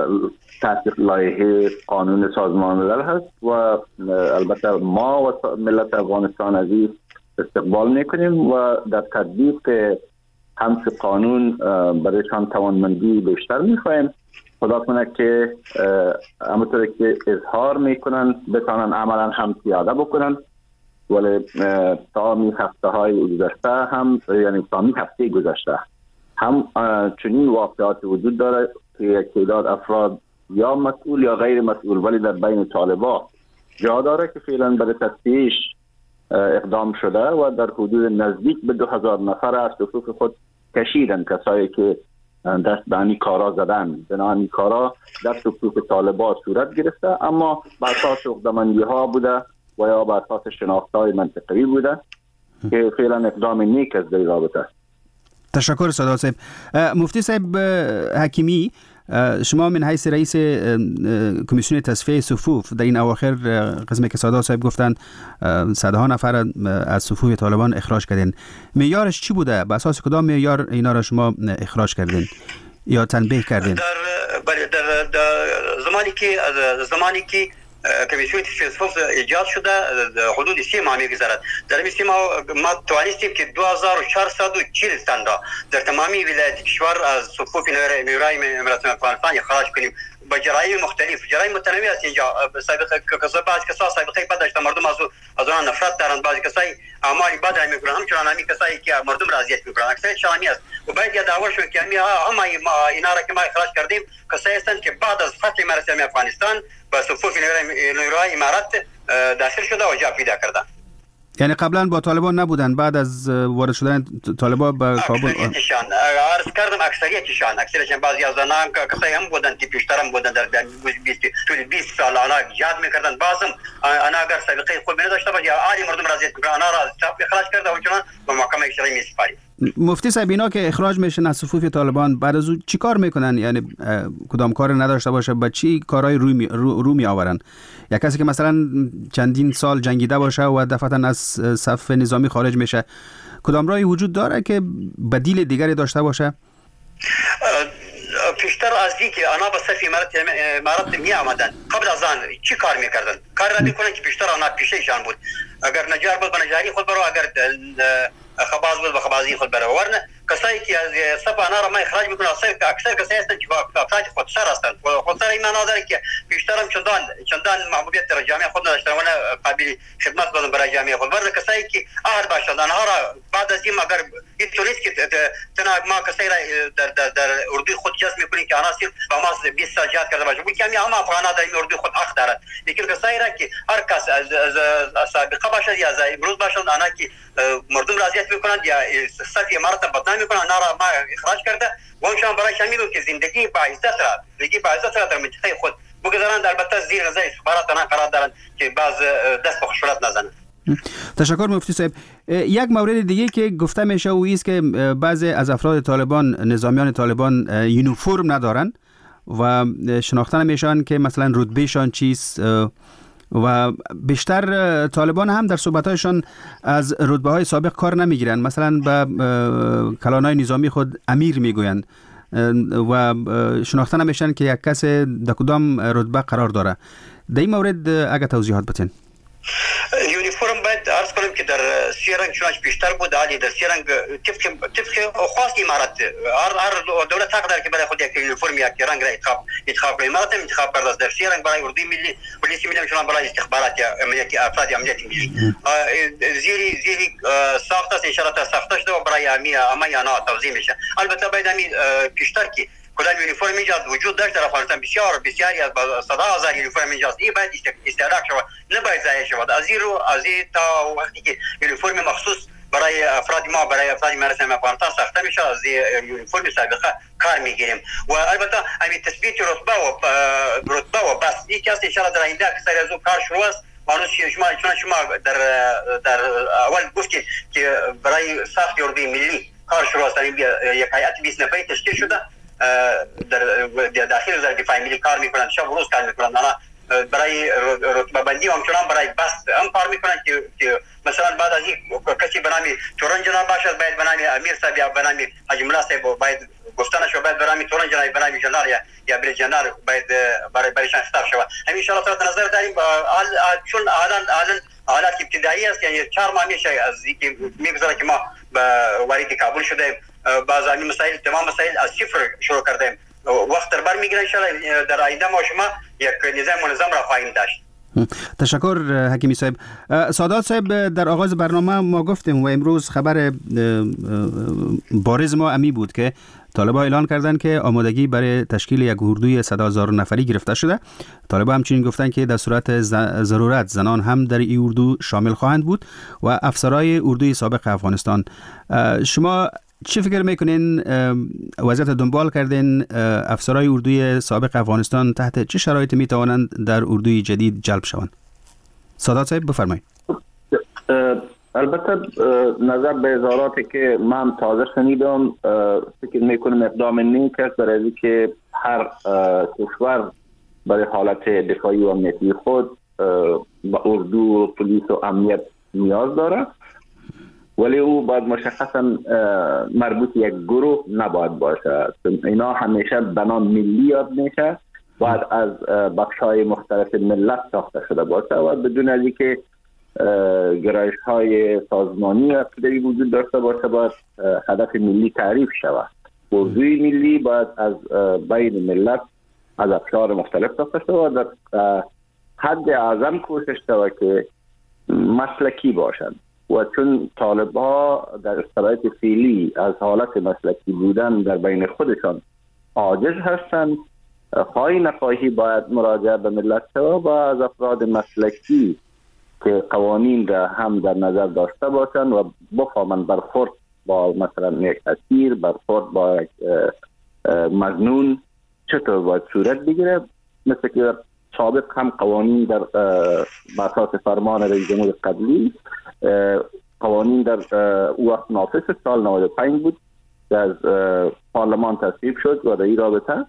تحت لایحه قانون سازمان ملل هست و البته ما و ملت افغانستان عزیز استقبال میکنیم و در تطبیق همچه قانون برایشان توانمندی بیشتر میخواهیم. خدا کنه که همونطور که اظهار میکنن بتانن عملا هم پیاده بکنن، ولی تا می هفته های گذشته هم یعنی تا می هفته گذشته هم چنین واقعات وجود داره که یک تعداد افراد یا مسئول یا غیر مسئول ولی در بین طالبا جا داره که فعلا برای تفتیش اقدام شده و در حدود نزدیک به دو هزار نفر از صفوف خود کشیدن کسایی که دست به همین کارا زدن. بنابراین کارا در صفوف طالبا صورت گرفته، اما بر اساس عقده‌مندی ها بوده و یا بر اساس شناخت‌های منطقی بوده که فعلا اقدام نیک از در رابطه. تشکر سادات صاحب. مفتی صاحب حکیمی، شما من حیث رئیس کمیسیون تصفیه صفوف در این اواخر قسمی که سادات صاحب گفتن صدها نفر از صفوف طالبان اخراج کردین، معیارش چی بوده؟ به اساس کدام معیار اینا را شما اخراج کردین یا تنبیه کردین؟ در در, در زمانی که زمانی که کمیسیون تصفیه صفوف ایجاد شده حدود سه ماه میگذرد. در این سه ماه ما توانستیم که دو هزار و چهارصد و چهل تن را در تمامی ولایت کشور از صفوف نیروهای امارات افغانستان اخراج کنیم با جرایم مختلف، جرایم متنوع است. اینجا سابقه کسا بعض کسا سابقه بد داشتن، مردم از از آن نفرت دارند، بعضی کسای اعمال بد میکنن، همچنان همی کسایی که مردم را اذیت میکنن اکثر شامی است و باید دعوا شد که همی هم اینا را که ما اخراج کردیم کسایی هستند که بعد از فتح امارات اسلامی افغانستان با صفوف نیروهای امارات داخل شده و جا پیدا کردن. یعنی قبلا با طالبان نبودن، بعد از وارد شدن طالبان به کابل اکثریتشان عرض کردم اکثریتشان اکثریتشان بعضی از آنها کسایی هم بودن که پیشتر هم بودن در بیست سال آنها یاد میکردن، بعضم آنها اگر سابقه خوب نداشته باشه عالی مردم را اذیت میکنن، آنها را اخراج کرده و چنان به محکمه شرعی میسپاریم. مفتی صاحب، اینا که اخراج میشن از صفوف طالبان بعد از اون چی کار میکنن؟ یعنی کدام کار نداشته باشه با چی کارهای روی می رو, رو می آورن؟ یا کسی که مثلا چندین سال جنگیده باشه و دفعتاً از صف نظامی خارج میشه، کدام راهی وجود داره که بدیل دیگری داشته باشه؟ پیشتر از دی که آنها به صف امارات امارات می آمدن قبل از آن چی کار میکردن؟ کار را میکنن که بیشتر آنها پیشهشان بود. اگر نجار بود به نجاری خود برو، اگر خباز بود به خبازی خود برو، ورنه کسایی که از صف آنها را ما اخراج میکنن اکثر کسایی هستند که با افراد خودسر هستند. خودسر این معنا داره که بیشتر هم چندان چندان محبوبیت در جامعه خود نداشتن و قابل خدمت بودن برای جامعه خود، ورنه کسایی که اهل باشند آنها را بعد از این اگر این تولیست که تنها ما کسایی را در در در اردوی خود جذب میکنیم که آنها صرف با ما بیست سال جهاد کرده باشه، که همه افغان‌ها در این اردوی خود حق دارند، لیکن کسایی را که هر کس از سابقه باشد یا از امروز باشند آنها که مردم را اذیت میکنند یا صف امارات بدنام میکنند آنها را ما اخراج کرده و اونشان برایشان میگویم که زندگی با عزت را زندگی با عزت را در منطقه خود بگذارند، البته زیر نظر استخبارات آنها قرار دارند که باز دست به خشونت نزنند. تشکر مفتی صاحب. یک مورد دیگه که گفته میشه و است که بعضی از افراد طالبان، نظامیان طالبان یونیفرم ندارن و شناخته نمیشن که مثلا رتبهشان چیست و بیشتر طالبان هم در صحبت‌هایشان از رتبه‌های سابق کار نمیگیرن، مثلا به کلانای نظامی خود امیر میگویند و شناخته نمیشن که یک کس در کدام رتبه قرار داره. در این مورد اگه توضیحات بدین. یونیفرم باید عرض کنم که در سی رنگ چونش بیشتر بود، عالی در سی رنگ طبق طبق خواست امارات هر هر دولت حق داره که برای خود یک یونیفرم یک رنگ را انتخاب انتخاب کنه. امارات هم انتخاب کرده در سی رنگ برای اردوی ملی، پلیس ملی میشون برای استخبارات یا عملیاتی افراد عملیاتی ملی زیری زیری ساخته است، ان شاء الله ساخته شده و برای امیا امیا توزیع میشه. البته باید همین بیشتر که کدام یونیفرم اینجا وجود داشت در افغانستان، بسیار بسیاری از صد هزار یونیفرم اینجا است. این باید استهلاک شود، نه باید ضایع شود. از این رو از این تا وقتی که یونیفرم مخصوص برای افراد ما برای افراد مراسم افغانستان ساخته میشه، از یونیفرم سابقه کار میگیریم و البته همین تثبیت رتبه و رتبه و بس یکی است. ان شاء الله در آینده که سری از اون کار شروع است. مانوس شما چون شما در در اول گفتید که برای ساخت اردوی ملی کار شروع است. یک هیئت بیست نفری تشکیل شده در داخل وزارت دفاع ملی کار میکنند، شب و روز کار میکنند. آنها برای رتبه بندی و همچنان برای بست هم کار میکنند که که مثلا بعد از این کسی به نام تورن جناب باشد باید به نام امیر صاحب یا به نام حاجی ملا صاحب باید گفتنش و باید به نام تورن جناب به نام جنرال یا یا بریج جنرال باید برای برایشان خطاب شود. همین ان شاء الله تعالی نظر داریم چون الان الان حالت ابتدایی است، یعنی چهار ماه میشه از اینکه میگذره که ما به وارد کابل شدیم. بعض از این مسائل تمام مسائل از صفر شروع کردیم. وقت در بر میگیره ان شاء الله در آینده ما شما یک نظام منظم را خواهیم داشت. تشکر حکیمی صاحب. سادات صاحب، در آغاز برنامه ما گفتیم و امروز خبر بارز ما امی بود که طالبان اعلان کردند که آمادگی برای تشکیل یک اردوی صد هزار نفری گرفته شده. طالبان همچنین گفتند که در صورت ضرورت زنان هم در این اردو شامل خواهند بود و افسرهای اردوی سابق افغانستان. شما چی فکر میکنین؟ وضعیت دنبال کردین؟ افسرهای اردوی سابق افغانستان تحت چه شرایطی میتوانند در اردوی جدید جلب شوند؟ سادات صاحب بفرمایید. البته نظر به اظهاراتی که من تازه شنیدم فکر میکنم اقدام نیک است برای اینکه هر کشور برای حالت دفاعی و امنیتی خود با اردو و پلیس و امنیت نیاز داره، ولی او باید مشخصا مربوط یک گروه نباید باشه. اینا همیشه بنام ملی یاد میشه، باید از بخش‌های مختلف ملت ساخته شده باشه و بدون از اینکه گرایش‌های سازمانی اقتداری وجود داشته باشه باید هدف ملی تعریف شود. اردوی ملی باید از بین ملت از افشار مختلف ساخته شده و در حد اعظم کوشش شود که مسلکی باشند و چون طالب‌ها در شرایط فعلی از حالت مسلکی بودن در بین خودشان عاجز هستند، خواهی نخواهی باید مراجعه به ملت شود و از افراد مسلکی که قوانین را هم در نظر داشته باشند و بفهمند برخورد با مثلا یک اسیر، برخورد با یک مظنون چطور باید صورت بگیره. مثل که سابق هم قوانین در اساس فرمان رئیس جمهور قبلی قوانین در او وقت نافذ سال نود و پنج بود که از پارلمان تصویب شد و در این رابطه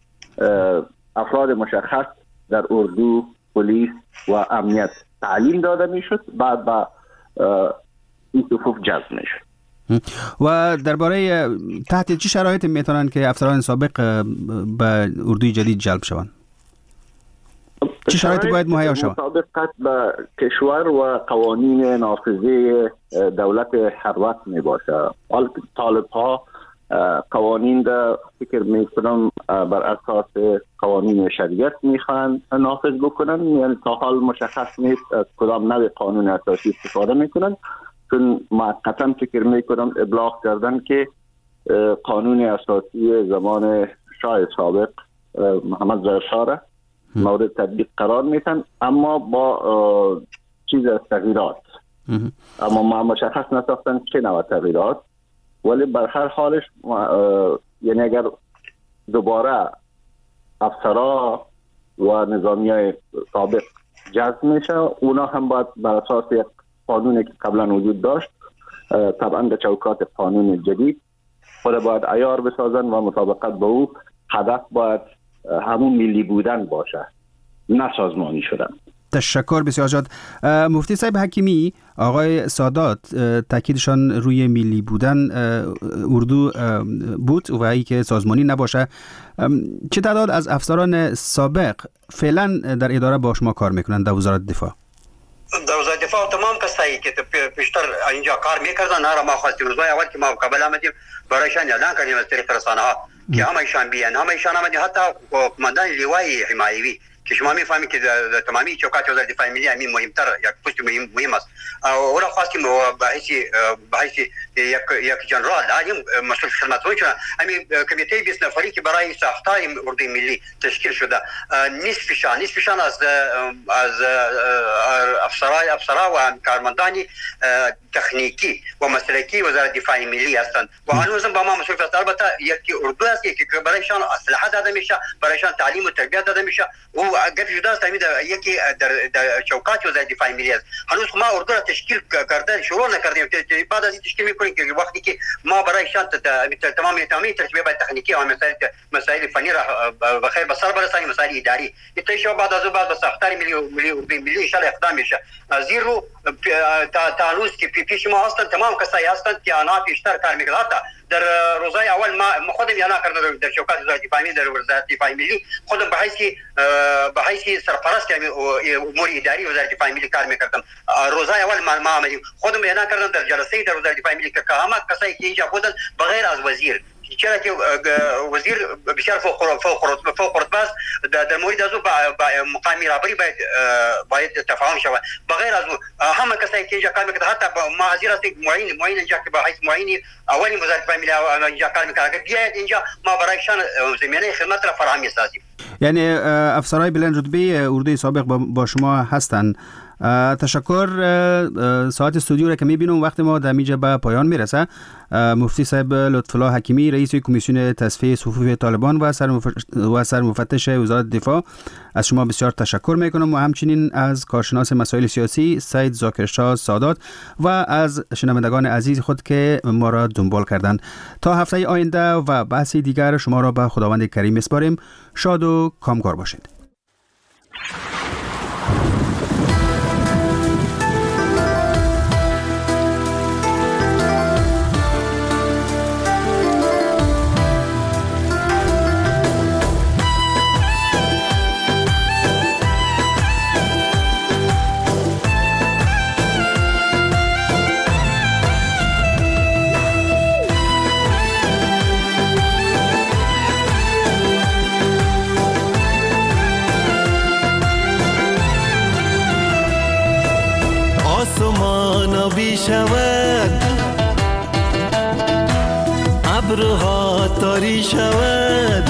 افراد مشخص در اردو، پلیس و امنیت تعلیم داده میشد، بعد با این صفوف جذب میشد. و درباره تحت چه شرایطی میتونن که افسران سابق به اردوی جدید جلب شوند؟ چه شرایطی باید مهیا شود؟ مطابقت به کشور و قوانین نافذه دولت هر وقت می باشه. حال طالب ها قوانین را فکر می کنم بر اساس قوانین شریعت می خوان نافذ بکنن، یعنی تا حال مشخص نیست از کدام نوع قانون اساسی استفاده می کنن، چون موقتا فکر می کنم ابلاغ کردن که قانون اساسی زمان شاه سابق محمد ظاهر شاه مورد تطبیق قرار میتن، اما با چیز از تغییرات، اما ما مشخص نساختن چه نوع تغییرات، ولی بر هر حالش یعنی اگر دوباره افسرا و نظامیای سابق جذب میشه. اونا هم باید بر اساس یک قانونی که قبلا وجود داشت طبعا در چوکات قانون جدید خود باید عیار بسازن و مطابقت به او هدف باید همون ملی بودن باشه، نه سازمانی شدن. تشکر بسیار جاد. مفتی صاحب حکیمی، آقای سادات تاکیدشان روی ملی بودن اردو بود و ای که سازمانی نباشه. چه تعداد از افسران سابق فعلا در اداره با شما کار میکنند در وزارت دفاع؟ در وزارت دفاع تمام کسایی که پیشتر اینجا کار میکردن نرا ما خواستیم روزهای اول که ما قبل آمدیم برایشان اعلان کردیم از طریق رسانه ها که همه ایشان بیان، همه ایشان آمدیم، حتی کماندان لیوای حمایوی که شما میفهمید که در تمامی چوکات وزارت دفاع ملی همین مهمتر یک پست مهم مهم است. او را خواستیم به حیث به حیث یک یک جنرال عالی مسئول خدمت وجه همین کمیته بیست نفری که برای ساختار اردوی ملی تشکیل شده، نصفشان نصفشان از از افسرای افسرا و کارمندان تکنیکی و مسلکی وزارت دفاع ملی هستند و هنوزم با ما مسئول است. البته یکی اردو است که برایشان اسلحه داده میشه، برایشان تعلیم و تربیت داده میشه و اگر جدا است همین یکی در در چوکات وزارت دفاع ملی است. هنوز ما اردو را تشکیل کرده شروع نکردیم، بعد از این تشکیل میکنیم که وقتی که ما برایشان تمام تمامی ترتیبات تکنیکی و مسائل مسائل فنی را بخیر به سر برسانیم، مسائل اداری ایتیشو بعد از بعد به ساختار ملی ملی ملی ان شاء الله اقدام میشه. زیرو تا هنوز که پیش ما هستند تمام کسایی هستند که آنها پیشتر کار میکنند. حتی در روزهای اول ما خودم اعلان کردم در چوکات وزارت دفاع ملی، در وزارت دفاع ملی خودم به حیث به حیث سرپرست امور اداری وزارت دفاع ملی کار میکردم. روزهای اول ما آمدیم خودم اعلان کردم در جلسه در وزارت دفاع ملی که همه کسایی که اینجا بودند بغیر از وزیر، چرا که وزیر بسیار فوق فوق فوق رتبه است، در مورد از او با مقامی رابری باید باید تفاهم شود. بغیر از او همه کسایی که اینجا کار میکنند، حتی ما حاضر هستیم معین معین اینجا که با حیث معینی اولی وزارت دفاع ملی اینجا کار میکنند، اگر بیاید اینجا ما برایشان زمینه خدمت را فراهم میسازیم. یعنی افسرهای بلند رتبه اردوی سابق با شما هستند. تشکر. ساعت استودیو را که میبینم وقت ما در میجا به پایان میرسه. مفتی صاحب لطفالله حکیمی رئیس کمیسیون تصفیه صفوف طالبان و و سرمفتش وزارت دفاع، از شما بسیار تشکر میکنم و همچنین از کارشناس مسائل سیاسی سید ذاکرشاه سادات و از شنوندگان عزیز خود که ما را دنبال کردند. تا هفته آینده و بحثی دیگر شما را به خداوند کریم میسپاریم. شاد و کامگار باشید. شود ابرها تاری شود،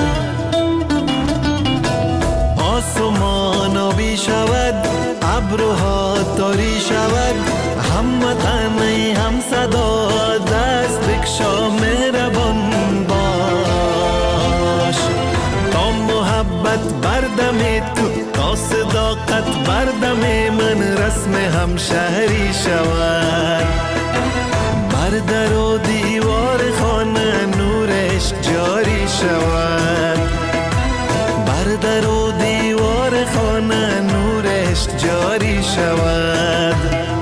آسمان آبی شود ابرها تاری شود، هموطنی هم صدا دست بکشا مهربان باش، تا محبت بردم تو تا صداقت بردم من رسم همشهری شود، بر در و دیوار خانه نورش جاری شود، بر در و دیوار خانه نورش جاری شود.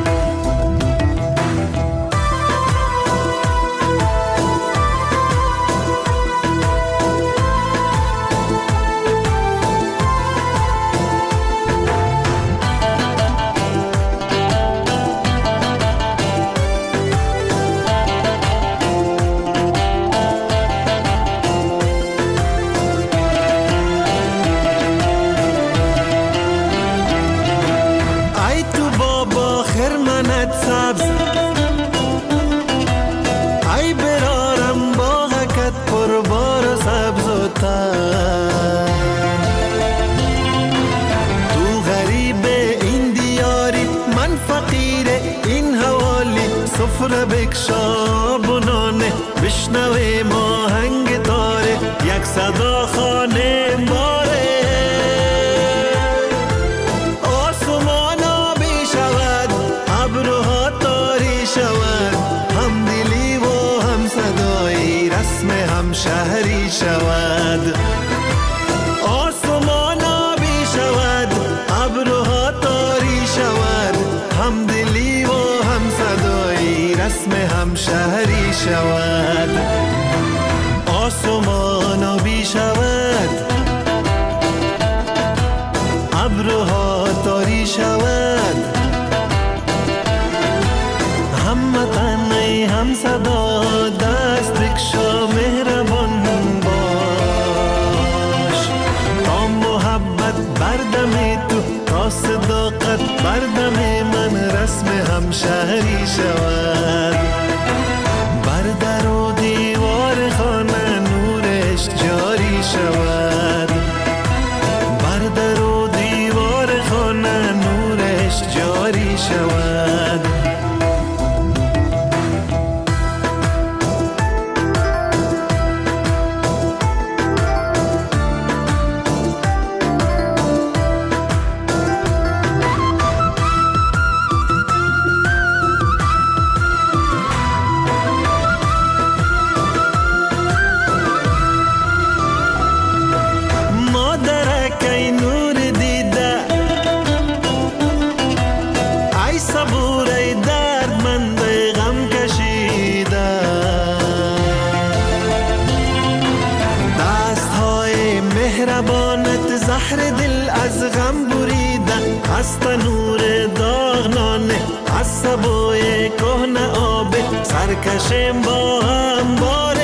سفره بکشا بنانه بشنوه ما هنگ تاره یک صدا خانه باره، شود، آسمان آبی شود، ابرها تاری شود، هم وطن ای هم صدا دست بکشا مهربان باش، تا محبت بردم تو، تا صداقت بردم من رسم همشهری شود، بر در و دیوار خانه نورش جاری شود، بر در و دیوار خانه نورش جاری شود. زهر دل از غم بریده، از تنور داغنانه، از سبوی کهنه آب سرکشیم با هم بار